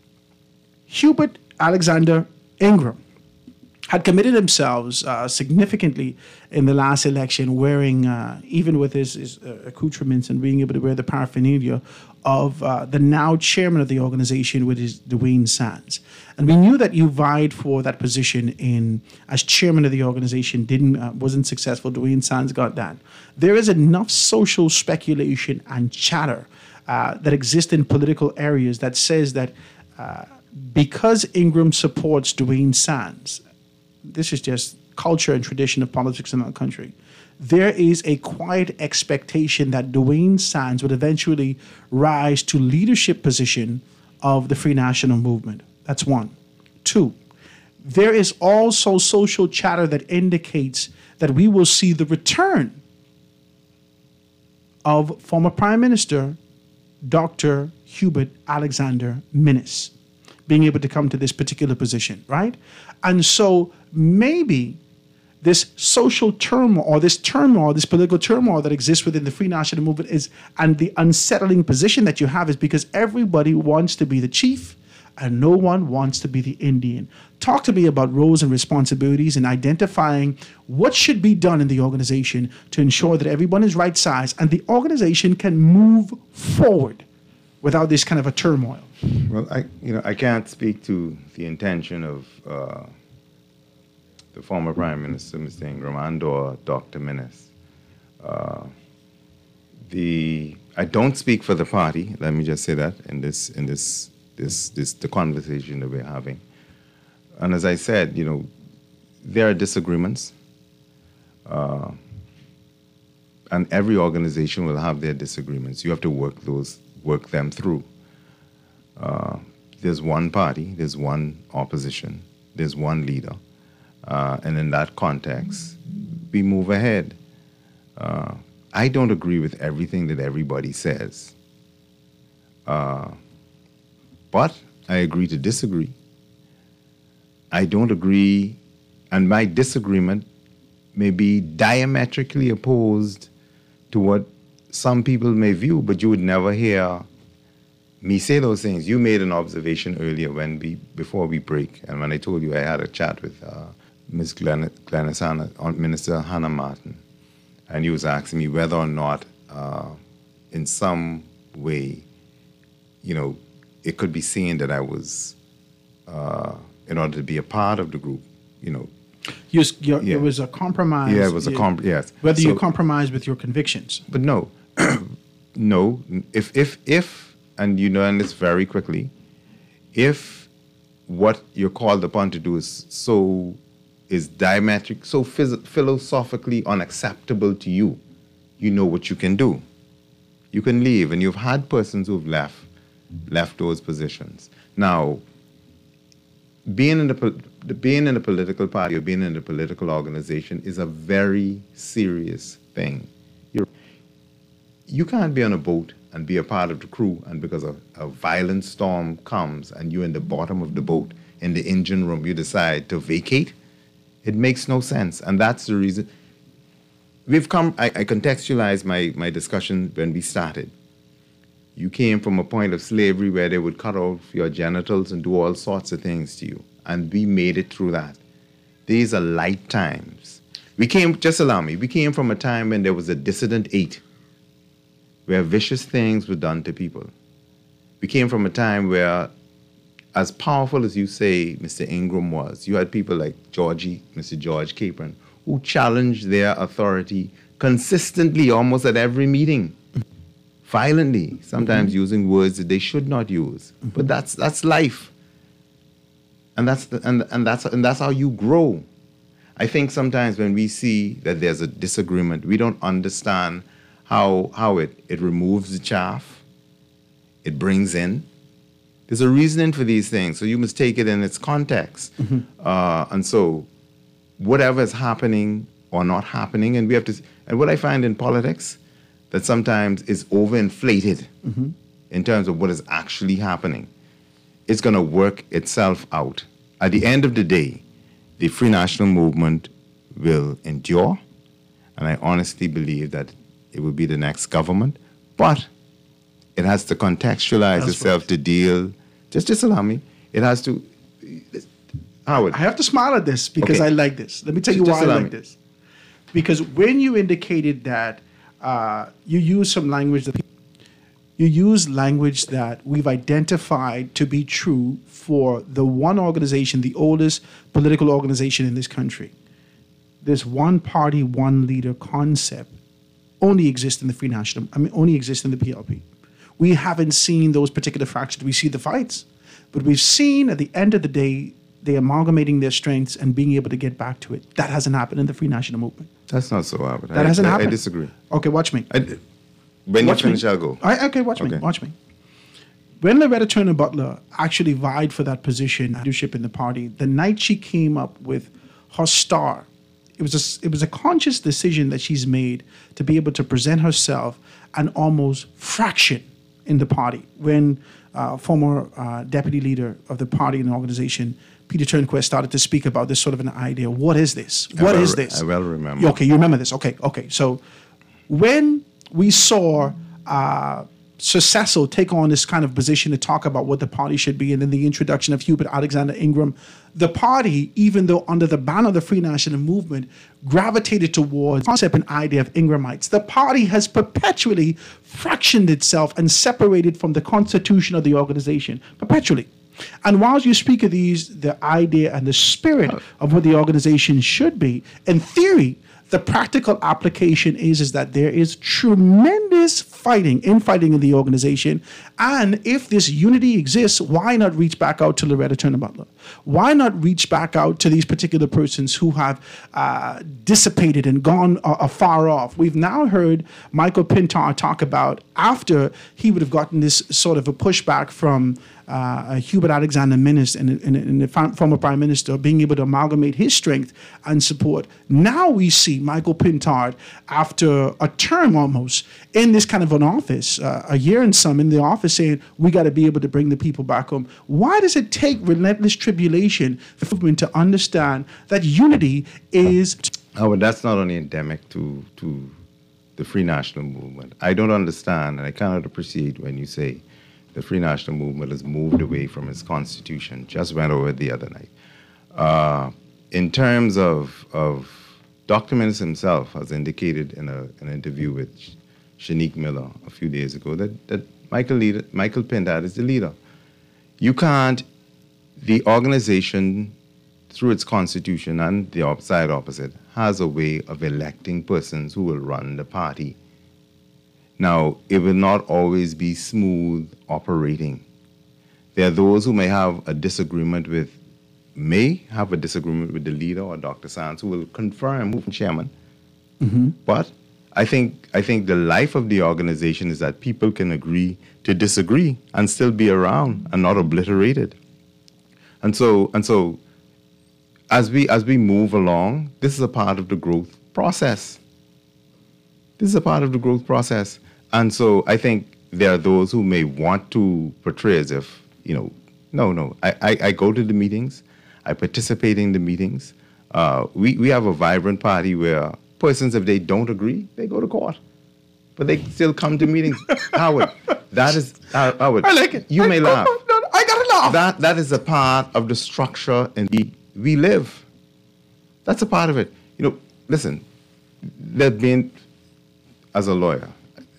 Hubert Alexander Ingram had committed themselves uh, significantly in the last election, wearing, uh, even with his, his uh, accoutrements and being able to wear the paraphernalia of uh, the now chairman of the organization, which is Dwayne Sands. And we knew that you vied for that position in as chairman of the organization, didn't uh, wasn't successful. Dwayne Sands got that. There is enough social speculation and chatter uh, that exists in political areas that says that uh, because Ingram supports Dwayne Sands, this is just culture and tradition of politics in our country, there is a quiet expectation that Dwayne Sands would eventually rise to leadership position of the Free National Movement. That's one. Two, there is also social chatter that indicates that we will see the return of former Prime Minister Doctor Hubert Alexander Minis being able to come to this particular position, right? And so maybe this social turmoil or this turmoil, this political turmoil that exists within the Free National Movement is, and the unsettling position that you have is because everybody wants to be the chief and no one wants to be the Indian. Talk to me about roles and responsibilities and identifying what should be done in the organization to ensure that everyone is right size and the organization can move forward without this kind of a turmoil. Well, I, you know, I can't speak to the intention of uh, the former Prime Minister, Mister Ingram, and or Doctor Minis. Uh, the I don't speak for the party. Let me just say that in this in this this this the conversation that we're having. And as I said, you know, there are disagreements, uh, and every organization will have their disagreements. You have to work those work them through. Uh, there's one party, there's one opposition, there's one leader, uh, and in that context, we move ahead. Uh, I don't agree with everything that everybody says, uh, but I agree to disagree. I don't agree, and my disagreement may be diametrically opposed to what some people may view, but you would never hear me say those things. You made an observation earlier when we, before we break, and when I told you I had a chat with uh, Miz Glennis, Glennis Hanna, Minister Hannah Martin, and he was asking me whether or not, uh, in some way, you know, it could be seen that I was, uh, in order to be a part of the group, you know. You, you're, Yeah. It was a compromise. Yeah, it was a comp. Yes. Whether So- you compromise with your convictions. But no, no. If if if, and you learn this very quickly, if what you're called upon to do is so is diametric, so phys- philosophically unacceptable to you, you know what you can do. You can leave, and you've had persons who've left, left those positions. Now, being in the pol- being in a political party or being in a political organization is a very serious thing. You're, you can't be on a boat and be a part of the crew, and because a, a violent storm comes and you're in the bottom of the boat in the engine room, you decide to vacate. It makes no sense, and that's the reason. We've come. I, I contextualized my my discussion when we started. You came from a point of slavery where they would cut off your genitals and do all sorts of things to you. And we made it through that. These are light times. We came, just allow me, we came from a time when there was a dissident eight, where vicious things were done to people. We came from a time where, as powerful as you say Mister Ingram was, you had people like Georgie, Mister George Capron, who challenged their authority consistently, almost at every meeting. Violently, sometimes mm-hmm. using words that they should not use. Mm-hmm. But that's that's life. And that's the, and and that's and that's how you grow. I think sometimes when we see that there's a disagreement, we don't understand how how it, it removes the chaff, it brings in. There's a reasoning for these things, so you must take it in its context. Mm-hmm. Uh, and so whatever is happening or not happening, and we have to and what I find in politics, that sometimes is overinflated mm-hmm. in terms of what is actually happening. It's going to work itself out. At the end of the day, the Free National Movement will endure, and I honestly believe that it will be the next government, but it has to contextualize That's itself right. to deal, just, just allow me, it has to, Howard. I have to smile at this because Okay. I like this. Let me tell Just- you just why I allow like me. this. Because when you indicated that uh, you use some language that you use language that we've identified to be true for the one organization, the oldest political organization in this country. This one party, one leader concept only exists in the Free National, I mean, only exists in the P L P. We haven't seen those particular fractions. We see the fights, but we've seen at the end of the day, they amalgamating their strengths and being able to get back to it. That hasn't happened in the Free National Movement. That's not so, Albert. That hasn't I, happened. I disagree. Okay, watch me. I, when Watch you finish, me. I'll go. I, okay, watch me. Okay. Watch me. When Loretta Turner Butler actually vied for that position, leadership in the party, the night she came up with her star, it was a, it was a conscious decision that she's made to be able to present herself an almost fraction in the party. When uh, former uh, deputy leader of the party and organization, Peter Turnquist, started to speak about this sort of an idea. What is this? I What well is re- this? I well remember. Okay, you remember this. Okay, okay. So when we saw uh, Sir Cecil take on this kind of position to talk about what the party should be, and then the introduction of Hubert Alexander Ingram, the party, even though under the banner of the Free National Movement, gravitated towards the concept and idea of Ingramites. The party has perpetually fractioned itself and separated from the constitution of the organization, perpetually. And while you speak of these, the idea and the spirit of what the organization should be, in theory, the practical application is, is that there is tremendous is fighting, infighting in the organization. And if this unity exists, why not reach back out to Loretta Turner Butler? Why not reach back out to these particular persons who have uh, dissipated and gone uh, far off? We've now heard Michael Pintar talk about after he would have gotten this sort of a pushback from uh, Hubert Alexander Minnis and, and, and the former Prime Minister being able to amalgamate his strength and support. Now we see Michael Pintard, after a term almost in this kind of an office, uh, a year and some in the office, saying we got to be able to bring the people back home. Why does it take relentless tribulation for the movement to understand that unity is... Oh, but that's not only endemic to, to the Free National Movement. I don't understand, and I cannot appreciate when you say the Free National Movement has moved away from its constitution, just went over it the other night. Uh, in terms of, of Doctor Minnis himself has indicated in a, an interview with Shanique Miller a few days ago that, that Michael, leader, Michael Pintard is the leader. You can't, the organization, through its constitution and the side opposite, has a way of electing persons who will run the party. Now, it will not always be smooth operating. There are those who may have a disagreement with, may have a disagreement with the leader or Doctor Sands, who will confirm who's chairman. Mm-hmm. But I think I think the life of the organization is that people can agree to disagree and still be around and not obliterated. And so and so as we as we move along, this is a part of the growth process. This is a part of the growth process. And so I think there are those who may want to portray as if, you know, no, no. I, I, I go to the meetings. I participate in the meetings. Uh, we, we have a vibrant party where persons, if they don't agree, they go to court. But they still come to meetings. Howard, that is, uh, Howard, I like it. You I, may no, laugh. No, no, I gotta laugh. That, that is a part of the structure in we, we live. That's a part of it. You know, listen, there been, as a lawyer,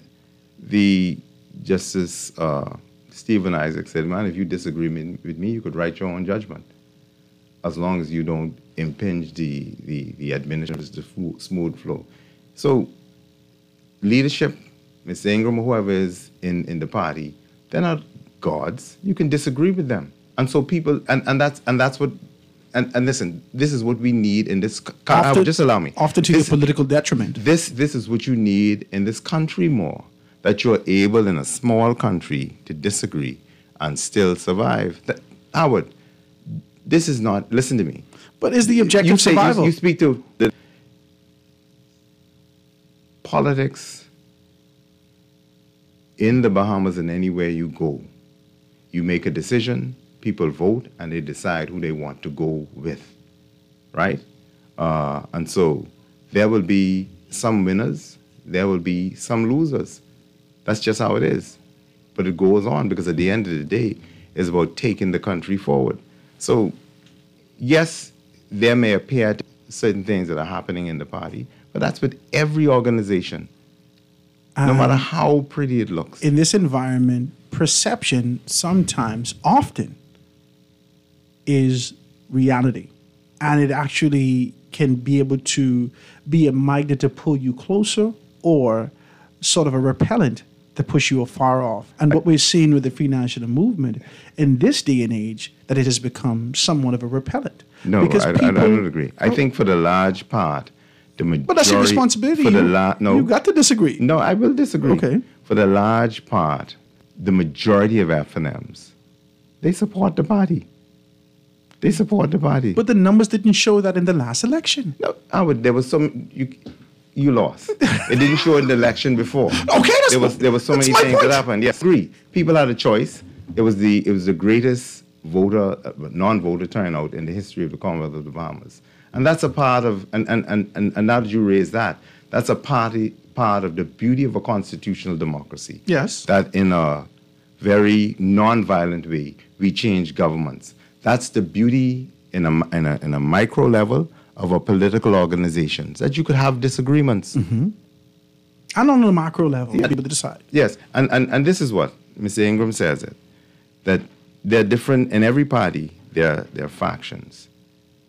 the Justice uh, Stephen Isaac said, man, if you disagree with me, you could write your own judgment, as long as you don't impinge the, the, the administrative smooth flow. So leadership, Miz Ingram or whoever is in, in the party, they're not gods. You can disagree with them. And so people, and, and that's and that's what, and, and listen, this is what we need in this, often, just allow me. Often to this, the political detriment. This, this is what you need in this country more, that you're able in a small country to disagree and still survive. That, Howard, this is not, listen to me. But is the objective you say, survival? You, you speak to the politics in the Bahamas and anywhere you go. You make a decision, people vote, and they decide who they want to go with, right? Uh, and so there will be some winners, there will be some losers. That's just how it is. But it goes on because at the end of the day, it's about taking the country forward. So, yes, there may appear to be certain things that are happening in the party, but that's with every organization, no um, matter how pretty it looks. In this environment, perception sometimes, often, is reality. And it actually can be able to be a magnet to pull you closer or sort of a repellent to push you afar off. And what we're seeing with the Free National Movement in this day and age, that it has become somewhat of a repellent. No, because I, people, I, I don't agree. I think for the large part, the majority... But that's your responsibility. For the you, la- no, you got to disagree. No, I will disagree. Okay. For the large part, the majority of F N Ms, they support the party. They support the party. But the numbers didn't show that in the last election. No, Howard, there was some... You, You lost. It didn't show in the election before. Okay, that's there was there was so many things point. that happened. Yes, agree. People had a choice. It was the it was the greatest voter uh, non-voter turnout in the history of the Commonwealth of the Bahamas, and that's a part of and and and and, and now that you raise that, that's a party part of the beauty of a constitutional democracy. Yes, that in a very non-violent way we change governments. That's the beauty in a in a in a micro level of a political organizations, that you could have disagreements. Mm-hmm. And on a macro level, yeah. people decide. Yes, and, and, and this is what Mister Ingram says it, that they're different in every party, there, there are factions.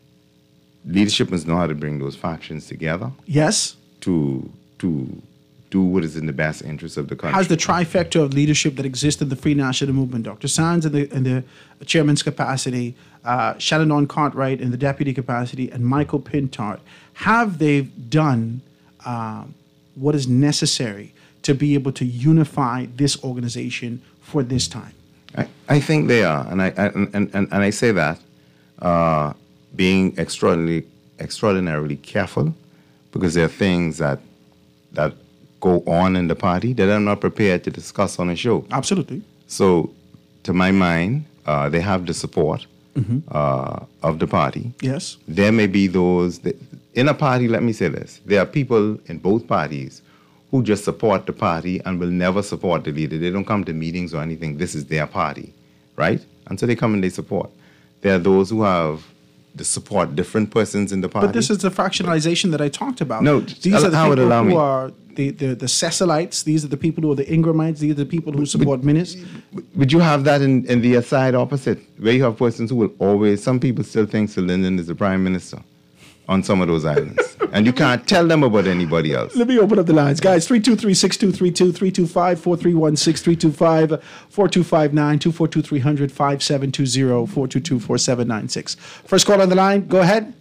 Leadership must know how to bring those factions together. Yes. To, to do what is in the best interest of the country. How's the trifecta of leadership that exists in the Free National Movement? Doctor Sands in the, in the chairman's capacity, uh, Shannon Cartwright in the deputy capacity, and Michael Pintard. Have they done uh, what is necessary to be able to unify this organization for this time? I, I think they are, and I, I and, and, and I say that uh, being extraordinarily extraordinarily careful, because there are things that that go on in the party that I'm not prepared to discuss on a show. Absolutely. So, to my mind, uh, they have the support mm-hmm. uh, of the party. Yes. There may be those that, in a party. Let me say this: there are people in both parties who just support the party and will never support the leader. They don't come to meetings or anything. This is their party, right? And so they come and they support. There are those who have the support different persons in the party. But this is the fractionalization that I talked about. No, these are the how would people allow who me. are the, the, the Cecilites. These are the people who are the Ingramites. These are the people who support Minnis. Would you have that in, in the side opposite, where you have persons who will always, some people still think Sir Lyndon is the prime minister on some of those islands. And you can't tell them about anybody else. Let me open up the lines. Guys, three two three, six two three two, three two five, four three one six, three two five, four two five nine, two four two, three hundred, five seven two zero, four two two, four seven nine six. First call on the line. Go ahead.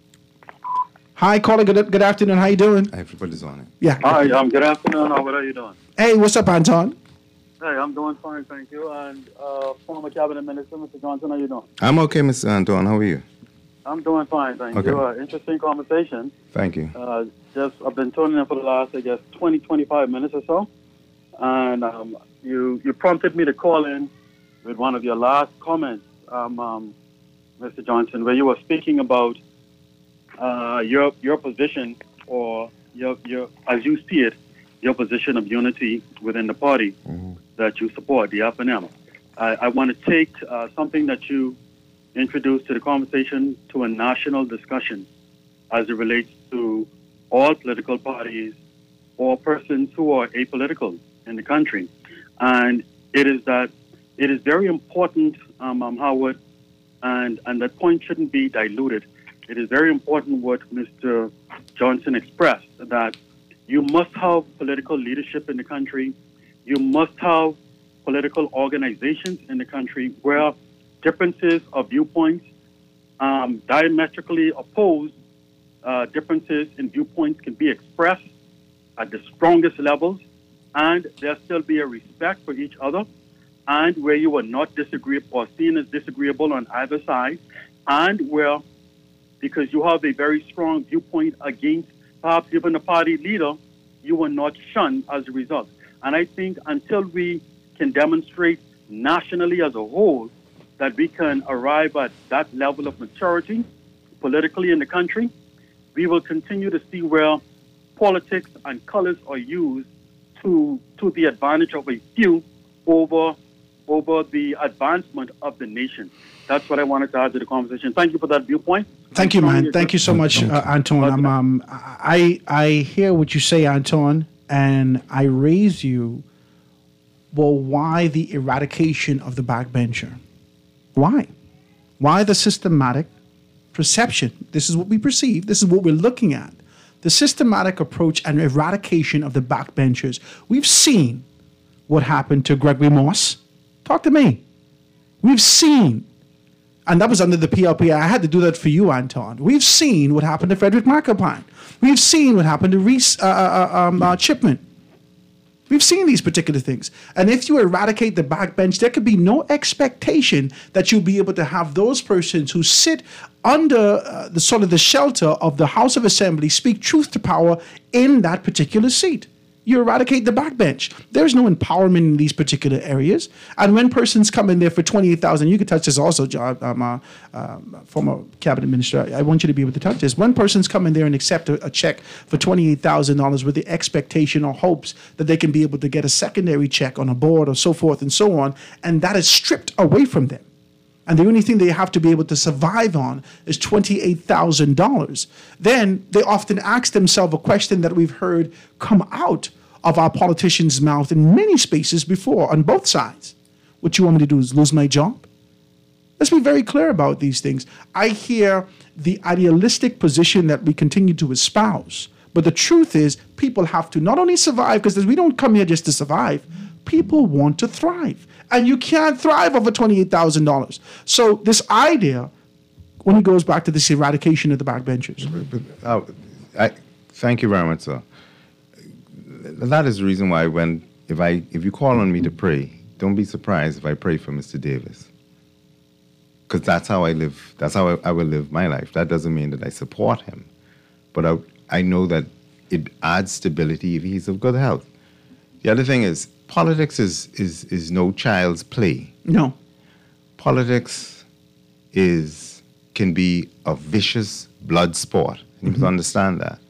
Hi, caller. Good, good afternoon. How you doing? Everybody's on it. Yeah. Hi, um, good afternoon. How are you doing? Hey, what's up, Anton? Hey, I'm doing fine, thank you. And uh, former cabinet minister, Mister Johnson, how you doing? I'm okay, Mister Anton. How are you? I'm doing fine, thank Okay. you. Uh, interesting conversation. Thank you. Uh, just I've been tuning in for the last, I guess, twenty, twenty-five minutes or so, and um, you you prompted me to call in with one of your last comments, um, um, Mister Johnson, where you were speaking about uh, your your position, or your your as you see it, your position of unity within the party mm-hmm. that you support, the F N M. I, I want to take uh, something that you introduced to the conversation to a national discussion as it relates to all political parties or persons who are apolitical in the country. And it is that it is very important, um, um, Howard, and, and that point shouldn't be diluted. It is very important what Mister Johnson expressed, that you must have political leadership in the country. You must have political organizations in the country where differences of viewpoints, um, diametrically opposed uh, differences in viewpoints can be expressed at the strongest levels, and there still be a respect for each other, and where you are not disagreeable or seen as disagreeable on either side, and where, because you have a very strong viewpoint against perhaps even the party leader, you are not shunned as a result. And I think until we can demonstrate nationally as a whole that we can arrive at that level of maturity politically in the country, we will continue to see where politics and colors are used to to the advantage of a few over over the advancement of the nation. That's what I wanted to add to the conversation. Thank you for that viewpoint. Thank you, man. Thank you so much, uh, Anton. I'm, um, I I hear what you say, Anton, and I raise you. Well, why the eradication of the backbencher? Why? Why the systematic perception? This is what we perceive. This is what we're looking at. The systematic approach and eradication of the backbenchers. We've seen what happened to Gregory Moss. Talk to me. We've seen, and that was under the P L P. I had to do that for you, Anton. We've seen what happened to Frederick Markopine. We've seen what happened to Reese uh, uh, um, uh, Chipman. We've seen these particular things. And if you eradicate the backbench, there could be no expectation that you'll be able to have those persons who sit under uh, the sort of the shelter of the House of Assembly speak truth to power in that particular seat. You eradicate the backbench. There's no empowerment in these particular areas. And when persons come in there for twenty-eight thousand dollars, you can touch this also, John, um, uh, um, former cabinet minister. I want you to be able to touch this. When persons come in there and accept a, a check for twenty-eight thousand dollars with the expectation or hopes that they can be able to get a secondary check on a board or so forth and so on, and that is stripped away from them, and the only thing they have to be able to survive on is twenty-eight thousand dollars, then they often ask themselves a question that we've heard come out of our politicians' mouth in many spaces before on both sides. What you want me to do is lose my job? Let's be very clear about these things. I hear the idealistic position that we continue to espouse, But the truth is, people have to not only survive, because we don't come here just to survive, people want to thrive. And you can't thrive over twenty-eight thousand dollars. So this idea, when it goes back to this eradication of the backbenchers. Uh, I, thank you very much, sir. That is the reason why when, if I, if you call on me to pray, don't be surprised if I pray for Mister Davis. Because that's how I live, that's how I, I will live my life. That doesn't mean that I support him. But I, I know that it adds stability if he's of good health. The other thing is, politics is, is, is no child's play. No. Politics is, can be a vicious blood sport. You Mm-hmm. must understand that.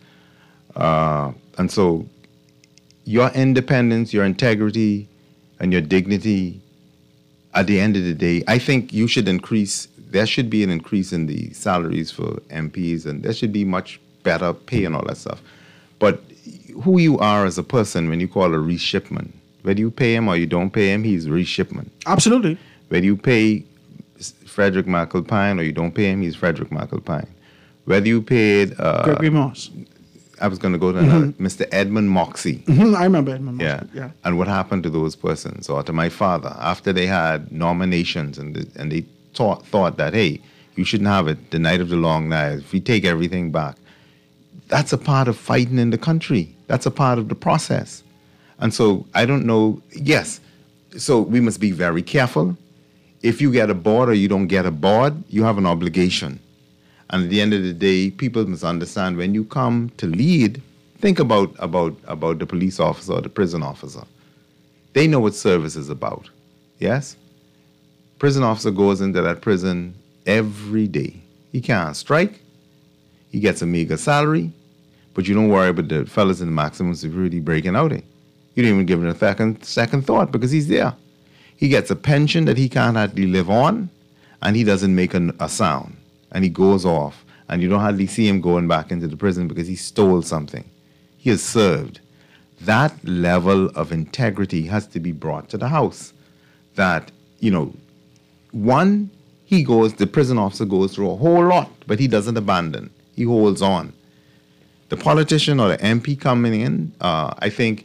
Uh, and so your independence, your integrity, and your dignity, at the end of the day, I think you should increase, there should be an increase in the salaries for M Ps, and there should be much better pay and all that stuff. But who you are as a person when you call a Reese Shipman, whether you pay him or you don't pay him, he's Reese Shipman. Absolutely. Whether you pay Frederick McAlpine or you don't pay him, he's Frederick McAlpine. Whether you paid... Uh, Gregory Moss. I was going to go to Mhm. another, Mister Edmund Moxie. Mm-hmm. I remember Edmund Moxie. Yeah. Yeah. And what happened to those persons, or to my father, after they had nominations and the, and they thought, thought that, hey, you shouldn't have it the night of the long night, if we take everything back. That's a part of fighting in the country. That's a part of the process. And so I don't know, yes, so we must be very careful. If you get a board or you don't get a board, you have an obligation. And at the end of the day, people must understand when you come to lead, think about, about, about the police officer or the prison officer. They know what service is about, yes? Prison officer goes into that prison every day. He can't strike. He gets a meager salary, but you don't worry about the fellas in the maximum security breaking out. Eh? You don't even give him a second, second thought because he's there. He gets a pension that he can't hardly live on, and he doesn't make a, a sound. And he goes off, and you don't hardly see him going back into the prison because he stole something. He has served. That level of integrity has to be brought to the house. That, you know, one, he goes, the prison officer goes through a whole lot, but he doesn't abandon. He holds on. The politician or the M P coming in, uh, I think,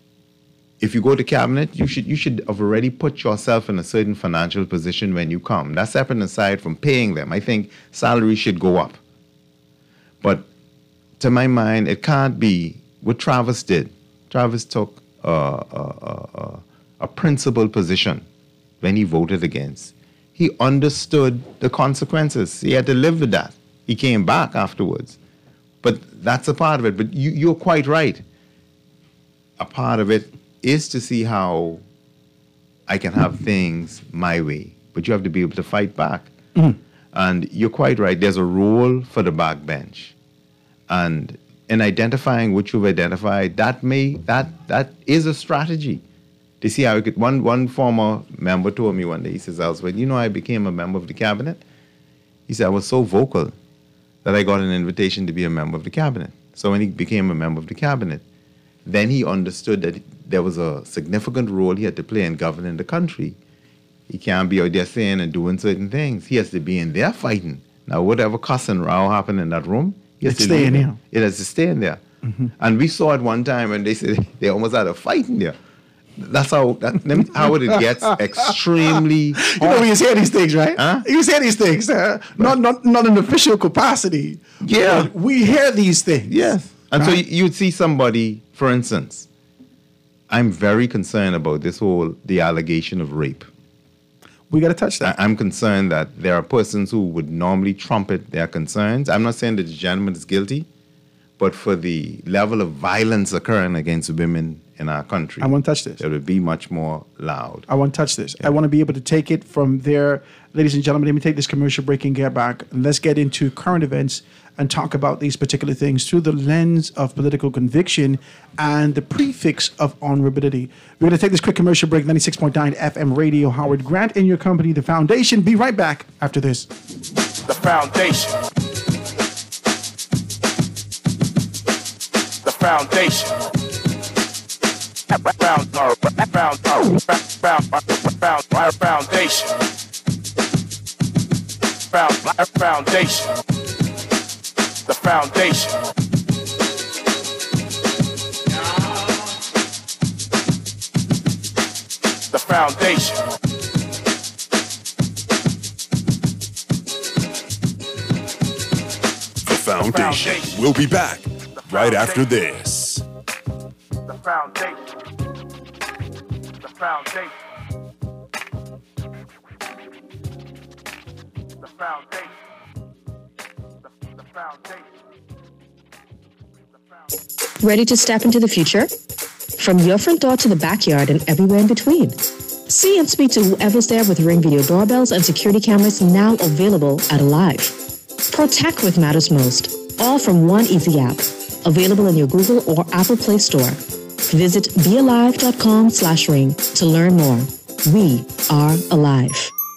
if you go to cabinet, you should you should have already put yourself in a certain financial position when you come. That's separate aside from paying them. I think salary should go up. But to my mind, it can't be what Travis did. Travis took a, a, a, a principled position when he voted against. He understood the consequences. He had to live with that. He came back afterwards. But that's a part of it. But you, you're quite right. A part of it is to see how I can have things my way, but you have to be able to fight back. Mm-hmm. And you're quite right, there's a role for the backbench. And in identifying what you've identified, that may that that is a strategy to see how you could. One one former member told me one day, he says, Elsworth, you know, I became a member of the cabinet. He said, I was so vocal that I got an invitation to be a member of the cabinet. So when he became a member of the cabinet, then he understood that there was a significant role he had to play in governing the country. He can't be out there saying and doing certain things. He has to be in there fighting. Now, whatever cuss and row happened in that room, he has It's to staying leave it. here. It has to stay in there. Mm-hmm. And we saw it one time when they said they almost had a fight in there. That's how that, how it gets extremely. You know, we hear these things, right? Huh? You hear these things, uh, not not not in official capacity. Yeah, but we hear these things. Yes, and so Right? you would see somebody, for instance. I'm very concerned about this whole the allegation of rape. We got to touch that. I, I'm concerned that there are persons who would normally trumpet their concerns. I'm not saying that the gentleman is guilty, but for the level of violence occurring against women in our country, I want to touch this. It would be much more loud. I want to touch this. I want to be able to take it from there. Ladies and gentlemen, let me take this commercial break and get back. Let's get into current events and talk about these particular things through the lens of political conviction and the prefix of honorability. We're going to take this quick commercial break, ninety-six point nine F M Radio, Howard Grant in your company, The Foundation. Be right back after this. The Foundation. The Foundation. Found, found, found, found, found, found, foundation. Found, foundation. The Foundation. foundation. The Foundation. We'll be back right after this. The foundation. The foundation. The foundation. The foundation. Ready to step into the future? From your front door to the backyard and everywhere in between. See and speak to whoever's there with Ring Video doorbells and security cameras now available at Alive. Protect what matters most, all from one easy app. Available in your Google or Apple Play Store. Visit bealive.com slash ring to learn more. We are Alive.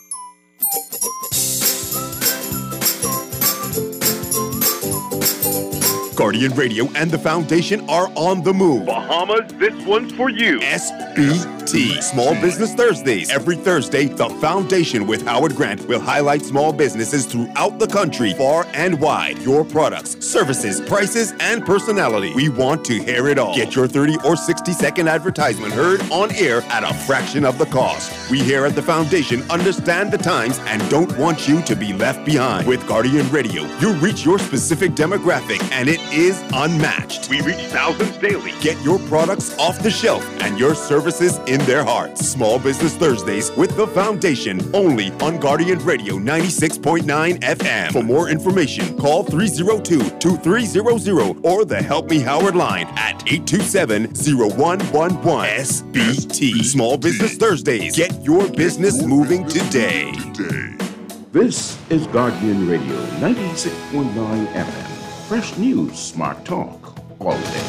Guardian Radio and the Foundation are on the move. Bahamas, this one's for you. S B T, Small Business Thursdays. Every Thursday, the Foundation with Howard Grant will highlight small businesses throughout the country, far and wide. Your products, services, prices, and personality. We want to hear it all. Get your thirty or sixty second advertisement heard on air at a fraction of the cost. We here at the Foundation understand the times and don't want you to be left behind. With Guardian Radio, you reach your specific demographic and it is unmatched. We reach thousands daily. Get your products off the shelf and your services in their hearts. Small Business Thursdays with the Foundation, only on Guardian Radio ninety-six point nine F M. For more information, call three oh two, two three zero zero or the Help Me Howard line at eight two seven, zero one one one. S B T, Small Business Thursdays. Get your business moving today. This is Guardian Radio ninety-six point nine F M. Fresh news, smart talk, all day.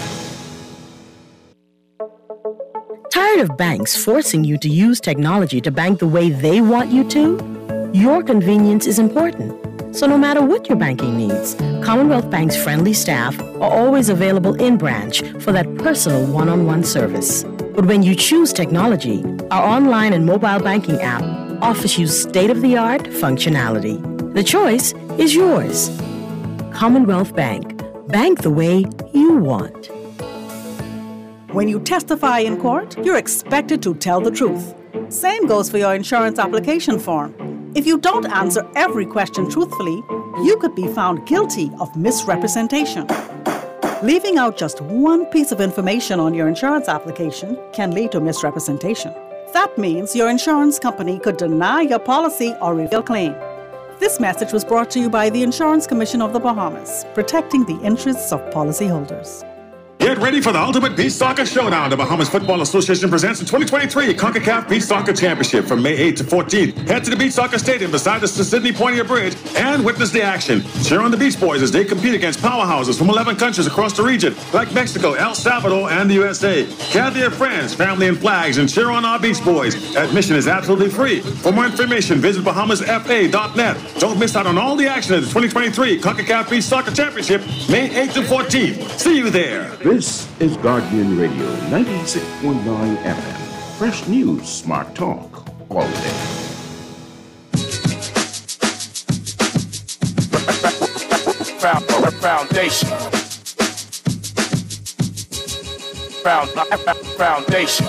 Tired of banks forcing you to use technology to bank the way they want you to? Your convenience is important. So no matter what your banking needs, Commonwealth Bank's friendly staff are always available in branch for that personal one-on-one service. But when you choose technology, our online and mobile banking app offers you state-of-the-art functionality. The choice is yours. Commonwealth Bank. Bank the way you want. When you testify in court, you're expected to tell the truth. Same goes for your insurance application form. If you don't answer every question truthfully, you could be found guilty of misrepresentation. Leaving out just one piece of information on your insurance application can lead to misrepresentation. That means your insurance company could deny your policy or reveal claim. This message was brought to you by the Insurance Commission of the Bahamas, protecting the interests of policyholders. Get ready for the ultimate beach soccer showdown. The Bahamas Football Association presents the twenty twenty-three CONCACAF Beach Soccer Championship from May eighth to fourteenth. Head to the Beach Soccer Stadium beside the Sidney Poitier Bridge and witness the action. Cheer on the Beach Boys as they compete against powerhouses from eleven countries across the region, like Mexico, El Salvador, and the U S A. Gather your friends, family, and flags and cheer on our Beach Boys. Admission is absolutely free. For more information, visit Bahamas F A dot net. Don't miss out on all the action at the twenty twenty-three CONCACAF Beach Soccer Championship, May eighth to fourteenth. See you there. This is Guardian Radio ninety-six point nine F M. Fresh news, smart talk, all day. Foundation. Foundation.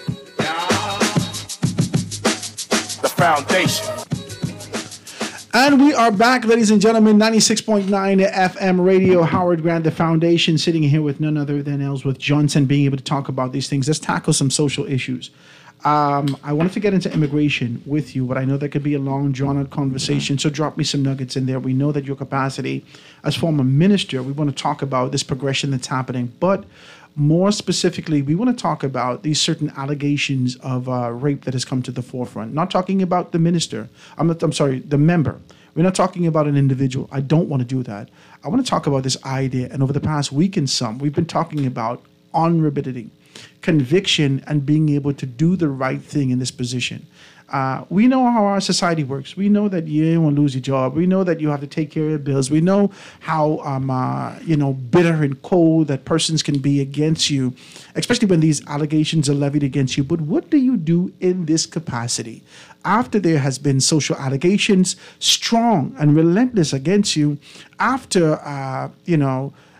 The foundation. And we are back, ladies and gentlemen, ninety-six point nine F M radio, Howard Grant, the Foundation, sitting here with none other than Ellsworth Johnson, being able to talk about these things. Let's tackle some social issues. Um, I wanted to get into immigration with you, but I know that could be a long, drawn-out conversation, so drop me some nuggets in there. We know that your capacity as former minister, we want to talk about this progression that's happening, but more specifically, we want to talk about these certain allegations of uh, rape that has come to the forefront. Not talking about the minister. I'm not, I'm sorry, the member. We're not talking about an individual. I don't want to do that. I want to talk about this idea. And over the past week and some, we've been talking about honorability, conviction, and being able to do the right thing in this position. Uh, we know how our society works. We know that you don't want to lose your job. We know that you have to take care of your bills. We know how, um, uh, you know, bitter and cold that persons can be against you, especially when these allegations are levied against you. But what do you do in this capacity? After there has been social allegations, strong and relentless against you, after, uh, you know,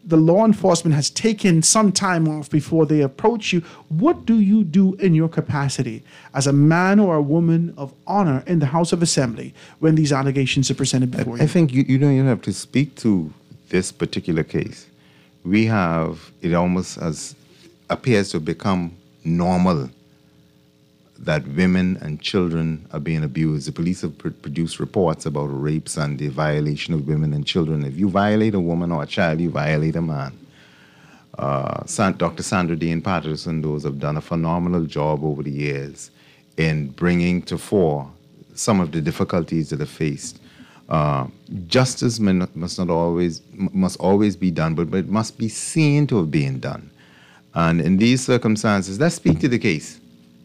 the law enforcement has taken some time off before they approach you, what do you do in your capacity as a man or a woman of honor in the House of Assembly when these allegations are presented before I, you? I think you, you don't even have to speak to this particular case. We have, it almost as appears to become normal that women and children are being abused. The police have pr- produced reports about rapes and the violation of women and children. If you violate a woman or a child, you violate a man. Uh, San- Doctor Sandra Dean Patterson, those have done a phenomenal job over the years in bringing to fore some of the difficulties that are faced. Uh, justice may not, must not always must always be done, but, but it must be seen to have been done. And in these circumstances, let's speak to the case.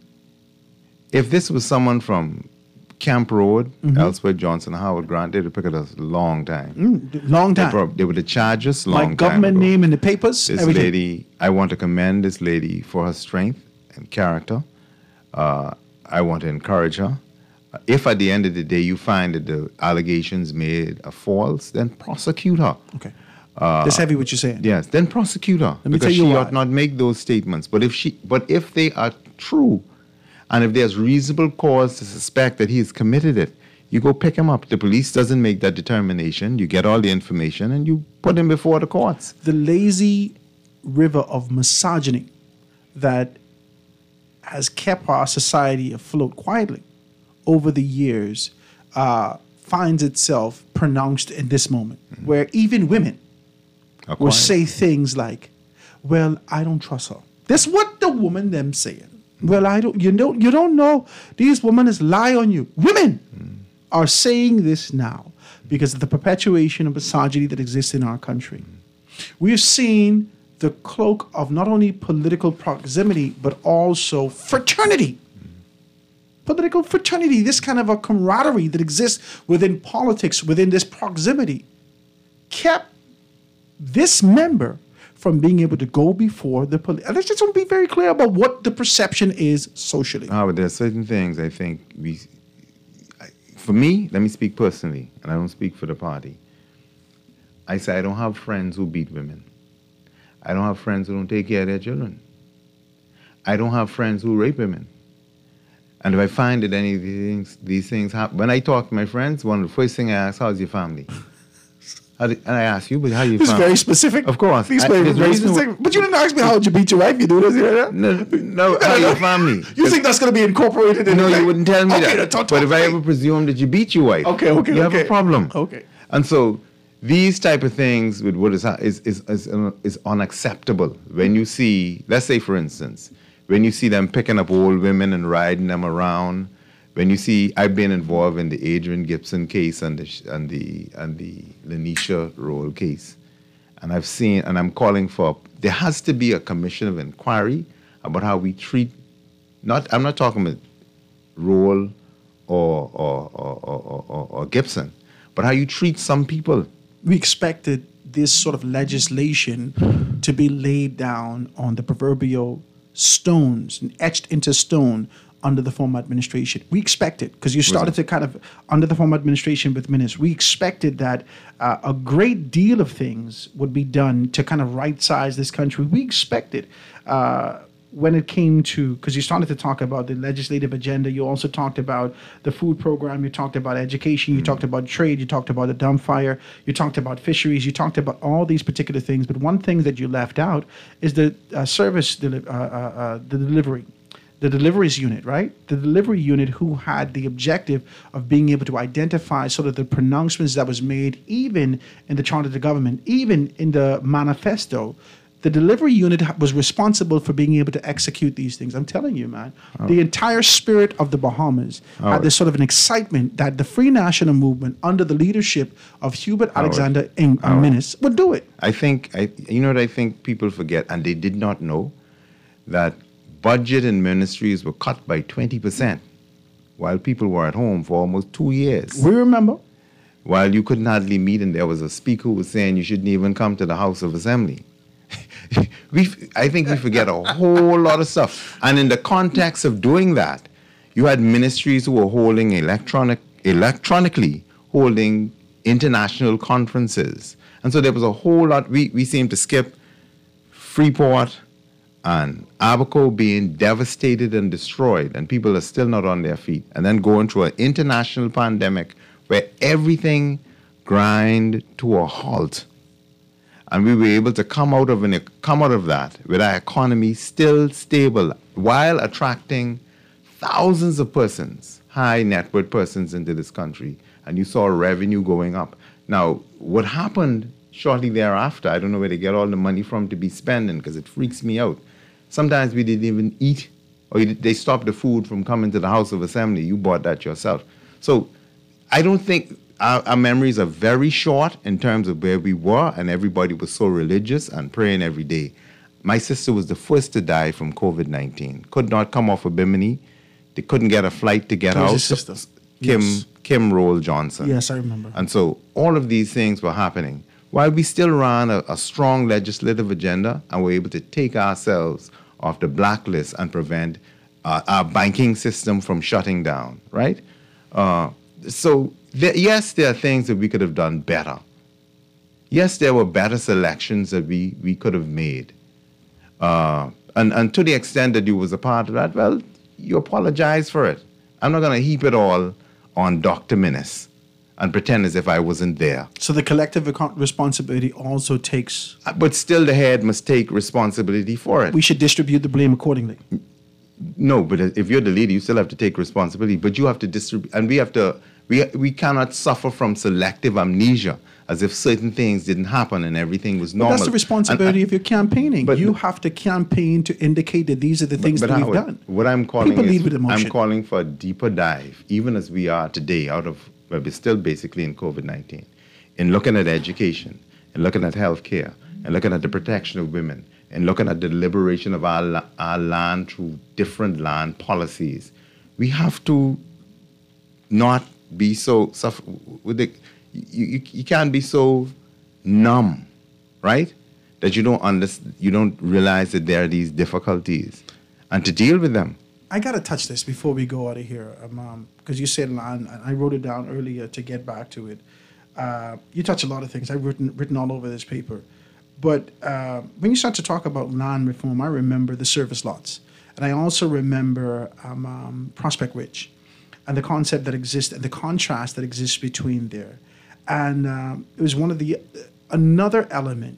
If this was someone from Camp Road, Mhm. Ellsworth Johnson, Howard Grant, they'd have picked it a long time. Mm, long time. They, prob- they would have charged us long My time government ago. name in the papers, This everything. lady, I want to commend this lady for her strength and character. Uh, I want to encourage her. If at the end of the day you find that the allegations made are false, then prosecute her. Okay. Uh, That's heavy what you're saying. Yes, then prosecute her. Let me because tell you she why. ought not make those statements. But if she, but if they are true, and if there's reasonable cause to suspect that he has committed it, you go pick him up. The police doesn't make that determination. You get all the information and you put him before the courts. The lazy river of misogyny that has kept our society afloat quietly over the years uh, finds itself pronounced in this moment, Mm-hmm. where even women Are will quiet. say things like, "Well, I don't trust her." That's what the woman them saying. Well, I don't. You don't. You don't know. These women is lie on you. Women are saying this now because of the perpetuation of misogyny that exists in our country. We've seen the cloak of not only political proximity but also fraternity. Political fraternity, this kind of a camaraderie that exists within politics, within this proximity, kept this member from being able to go before the police. Let's just want to be very clear about what the perception is socially. Ah, but there are certain things I think we, I, for me, let me speak personally, and I don't speak for the party. I say I don't have friends who beat women. I don't have friends who don't take care of their children. I don't have friends who rape women. And if I find that any of these things, these things happen, when I talk to my friends, one of the first things I ask, how's your family? How do, and I ask you, but how you This is family? very specific. Of course. These I- very, there's very reason why- specific. But you didn't ask me how would you beat your wife. You do this, yeah? No, no, how your family? You think that's going to be incorporated in No, the you wouldn't tell me Okay, that. talk- But talk- if I ever presume that you beat your wife, Okay, okay, you have okay. a problem. Okay. And so these type of things with what is, ha- is, is, is, uh, is unacceptable. When you see, let's say for instance, when you see them picking up old women and riding them around, when you see, I've been involved in the Adrian Gibson case and the, sh- and the, and the Lanisha Roll case. And I've seen, and I'm calling for, there has to be a commission of inquiry about how we treat, not, I'm not talking about Roll or, or, or, or, or, or Gibson, but how you treat some people. We expected this sort of legislation to be laid down on the proverbial stones and etched into stone under the former administration. We expected, because you started to kind of, under the former administration with ministers, we expected that uh, a great deal of things would be done to kind of right-size this country. We expected uh, when it came to, because you started to talk about the legislative agenda, you also talked about the food program, you talked about education, you talked about trade, you talked about the dump fire, you talked about fisheries, you talked about all these particular things. But one thing that you left out is the uh, service, deli- uh, uh, uh, the delivery. The deliveries unit, right? The delivery unit who had the objective of being able to identify sort of the pronouncements that was made even in the charter of the government, even in the manifesto. The delivery unit ha- was responsible for being able to execute these things. I'm telling you, man. Oh. The entire spirit of the Bahamas Oh. had this sort of an excitement that the Free National Movement, under the leadership of Hubert Howard. Alexander Ing- uh, Howard. Minnis, would do it. I think, I, you know what I think people forget, and they did not know, that budget and ministries were cut by twenty percent while people were at home for almost two years. We remember. While you couldn't hardly meet, and there was a speaker who was saying you shouldn't even come to the House of Assembly. we, I think we forget a whole lot of stuff. And in the context of doing that, you had ministries who were holding electronic, electronically holding international conferences And so there was a whole lot. We, we seemed to skip Freeport and Abaco being devastated and destroyed, and people are still not on their feet. And then going through an international pandemic where everything grind to a halt. And we were able to come out of an, come out of that with our economy still stable while attracting thousands of persons, high net worth persons into this country. And you saw revenue going up. Now, what happened shortly thereafter, I don't know where they get all the money from to be spending, because it freaks me out. Sometimes we didn't even eat, or you, they stopped the food from coming to the House of Assembly. You bought that yourself. So I don't think our, our memories are very short in terms of where we were, and everybody was so religious and praying every day. My sister was the first to die from COVID nineteen. Could not come off of Bimini. They couldn't get a flight to get That was out. his sister. Kim, Yes. Kim Roll Johnson. Yes, I remember. And so all of these things were happening while we still ran a, a strong legislative agenda and were able to take ourselves off the blacklist and prevent uh, our banking system from shutting down, right? Uh, so, there, yes, there are things that we could have done better. Yes, there were better selections that we, we could have made. Uh, and, and to the extent that you was a part of that, well, you apologize for it. I'm not going to heap it all on Doctor Minnis and pretend as if I wasn't there. So the collective account- responsibility also takes... But still the head must take responsibility for it. We should distribute the blame accordingly. No, but if you're the leader, you still have to take responsibility. But you have to distribute, and we have to, we, we cannot suffer from selective amnesia as if certain things didn't happen and everything was But normal. that's the responsibility And- of your campaigning. But- you have to campaign to indicate that these are the things but that we've Howard, done. What I'm calling People lead is, with emotion. I'm calling for a deeper dive, even as we are today, out of where we're still basically in COVID nineteen, in looking at education, and looking at healthcare, and looking at the protection of women, and looking at the liberation of our, la- our land through different land policies. We have to not be so suffer with the, you, you, you can't be so numb, right? That you don't understand, you don't realize that there are these difficulties, and to deal with them. I got to touch this before we go out of here, um, um, because you said land, and I wrote it down earlier to get back to it. Uh, you touch a lot of things. I've written written all over this paper. But uh, when you start to talk about land reform, I remember the service lots. And I also remember um, um, Prospect Ridge and the concept that exists and the contrast that exists between there. And um, it was one of the, another element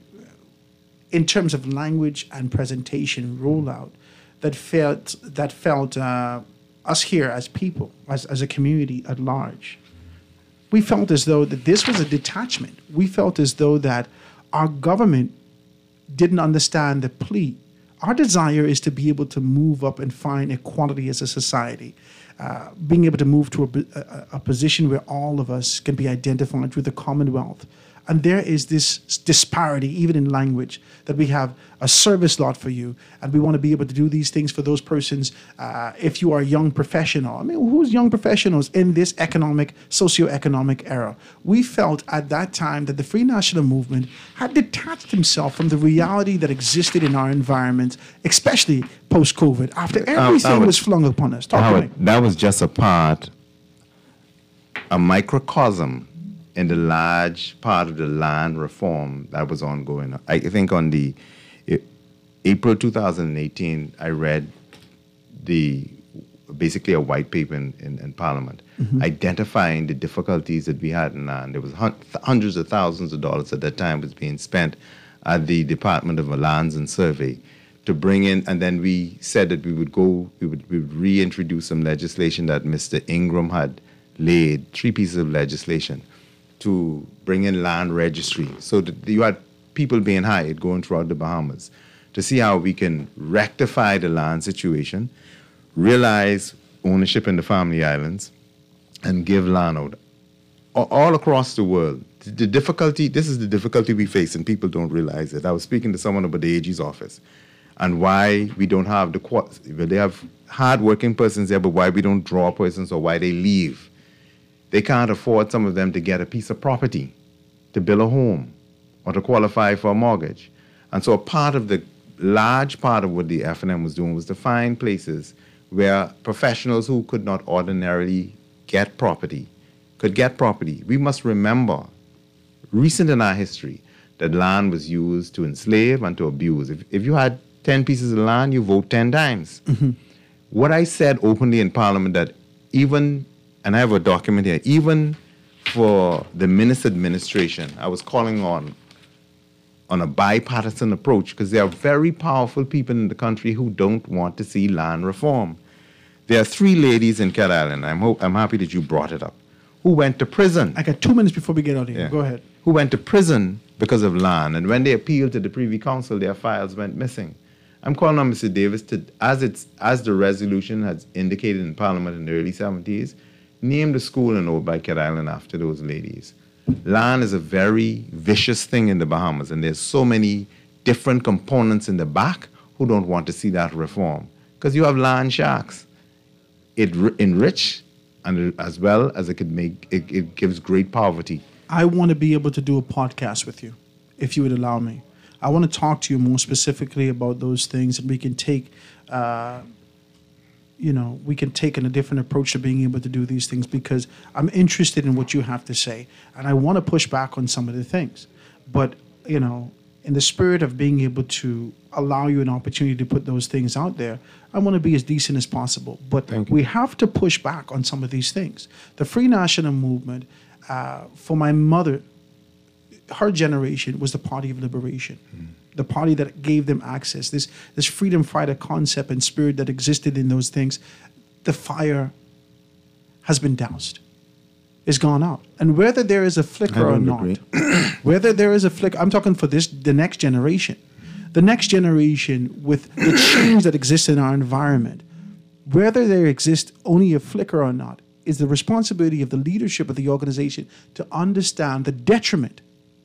in terms of language and presentation rollout that felt, that felt uh, us here as people, as, as a community at large, we felt as though that this was a detachment. We felt as though that our government didn't understand the plea. Our desire is to be able to move up and find equality as a society, uh, being able to move to a, a, a position where all of us can be identified with the Commonwealth. And there is this disparity, even in language, that we have a service lot for you, and we want to be able to do these things for those persons. Uh, if you are a young professional, I mean, who's young professionals in this economic, socioeconomic era? We felt at that time that the Free National Movement had detached himself from the reality that existed in our environment, especially post-COVID, after everything Howard, was flung upon us. Talk to Howard, me. that was just a part, a microcosm in the large part of the land reform that was ongoing. I think on the eh, April two thousand eighteen, I read the basically a white paper in, in, in Parliament Mhm. identifying the difficulties that we had in land. There was hun- hundreds of thousands of dollars at that time was being spent at the Department of Lands and Survey to bring in, and then we said that we would go, we would, we would reintroduce some legislation that Mister Ingram had laid, three pieces of legislation, to bring in land registry. So that you had people being hired going throughout the Bahamas to see how we can rectify the land situation, realize ownership in the Family Islands, and give land out A- all across the world. The the difficulty, this is the difficulty we face, and people don't realize it. I was speaking to someone about the A G's office and why we don't have the, qua- well, they have hard-working persons there, but why we don't draw persons or why they leave. They can't afford, some of them, to get a piece of property, to build a home, or to qualify for a mortgage. And so a part of the, large part of what the F N M was doing was to find places where professionals who could not ordinarily get property could get property. We must remember, recent in our history, that land was used to enslave and to abuse. If, if you had ten pieces of land, you vote ten times. Mm-hmm. What I said openly in Parliament that even, and I have a document here, even for the Minister administration, I was calling on on a bipartisan approach because there are very powerful people in the country who don't want to see land reform. There are three ladies in Cat Island, I'm, ho- I'm happy that you brought it up, who went to prison. I got two minutes before we get out of here. Yeah. Go ahead. Who went to prison because of land. And when they appealed to the Privy Council, their files went missing. I'm calling on Mister Davis to, as it's as the resolution has indicated in Parliament in the early seventies, name the school in Old by Cat Island after those ladies. Land is a very vicious thing in the Bahamas, and there's so many different components in the back who don't want to see that reform. Because you have land sharks. It r- enrich, and as well as it could make, it, it gives great poverty. I want to be able to do a podcast with you, if you would allow me. I want to talk to you more specifically about those things, and we can take, uh, you know, we can take in a different approach to being able to do these things, because I'm interested in what you have to say, and I want to push back on some of the things. But, you know, in the spirit of being able to allow you an opportunity to put those things out there, I want to be as decent as possible. But we have to push back on some of these things. The Free National Movement, uh, for my mother, her generation was the party of liberation, mm. the party that gave them access, this this freedom fighter concept and spirit that existed in those things. The fire has been doused. It's gone out. And whether there is a flicker or not, whether there is a flicker, I'm talking for this, the next generation, the next generation with the change that exists in our environment, whether there exists only a flicker or not, is the responsibility of the leadership of the organization to understand the detriment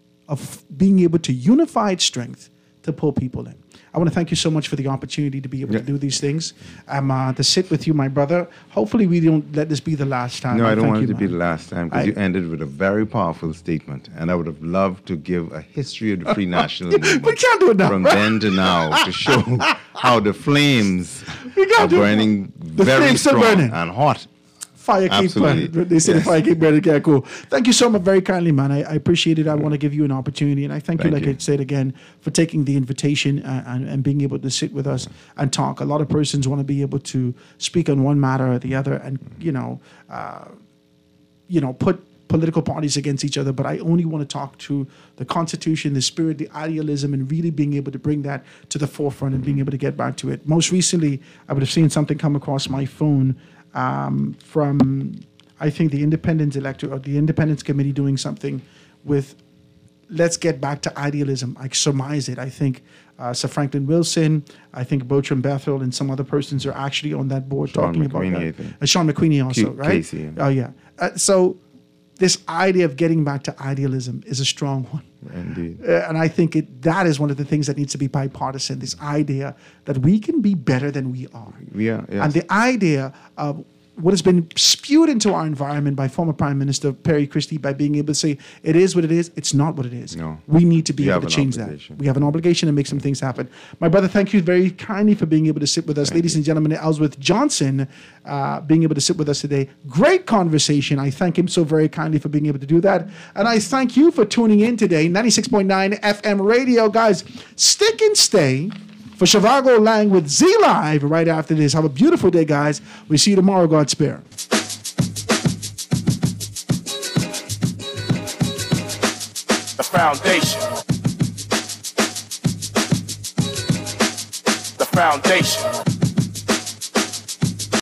of being able to unify its strength to pull people in. I want to thank you so much for the opportunity to be able yeah. to do these things, um, uh, to sit with you, my brother. Hopefully we don't let this be the last time. No, I, I don't want you, it to man. be the last time, because you ended with a very powerful statement, and I would have loved to give a history of the Free National Movement we can't do it now. from then to now to show how the flames we can't are do burning the very flames strong burning. and hot. Fire keep Absolutely. burning. They say Yes. the fire keep burning. Okay, cool. Thank you so much, very kindly, man. I, I appreciate it. I want to give you an opportunity, and I thank, Thank you, like you. I said again, for taking the invitation uh, and, and being able to sit with us and talk. A lot of persons want to be able to speak on one matter or the other, and you know, uh, you know, put political parties against each other. But I only want to talk to the Constitution, the spirit, the idealism, and really being able to bring that to the forefront and being able to get back to it. Most recently, I would have seen something come across my phone um, from, I think, the Independence Elector or the Independence Committee doing something with let's get back to idealism. I surmise it. I think uh, Sir Franklin Wilson, I think Bertram Bethel, and some other persons are actually on that board Sean talking McQueenie, about I that. think. Uh, Sean McQueenie also, Q- right? Casey, yeah. Oh, yeah. Uh, so this idea of getting back to idealism is a strong one. Indeed. Uh, and I think it, that is one of the things that needs to be bipartisan, this idea that we can be better than we are. We are, yes. And the idea of what has been spewed into our environment by former Prime Minister Perry Christie by being able to say, it is what it is, it's not what it is. No. We need to be We able have to an change obligation. that. We have an obligation to make some things happen. My brother, thank you very kindly for being able to sit with us. Thank Ladies you. and gentlemen, Ellsworth Johnson uh, being able to sit with us today. Great conversation. I thank him so very kindly for being able to do that. And I thank you for tuning in today. ninety-six point nine F M radio. Guys, stick and stay for Shivago Lang with Z Live right after this. Have a beautiful day, guys. We see you tomorrow. God spare. The foundation. The foundation.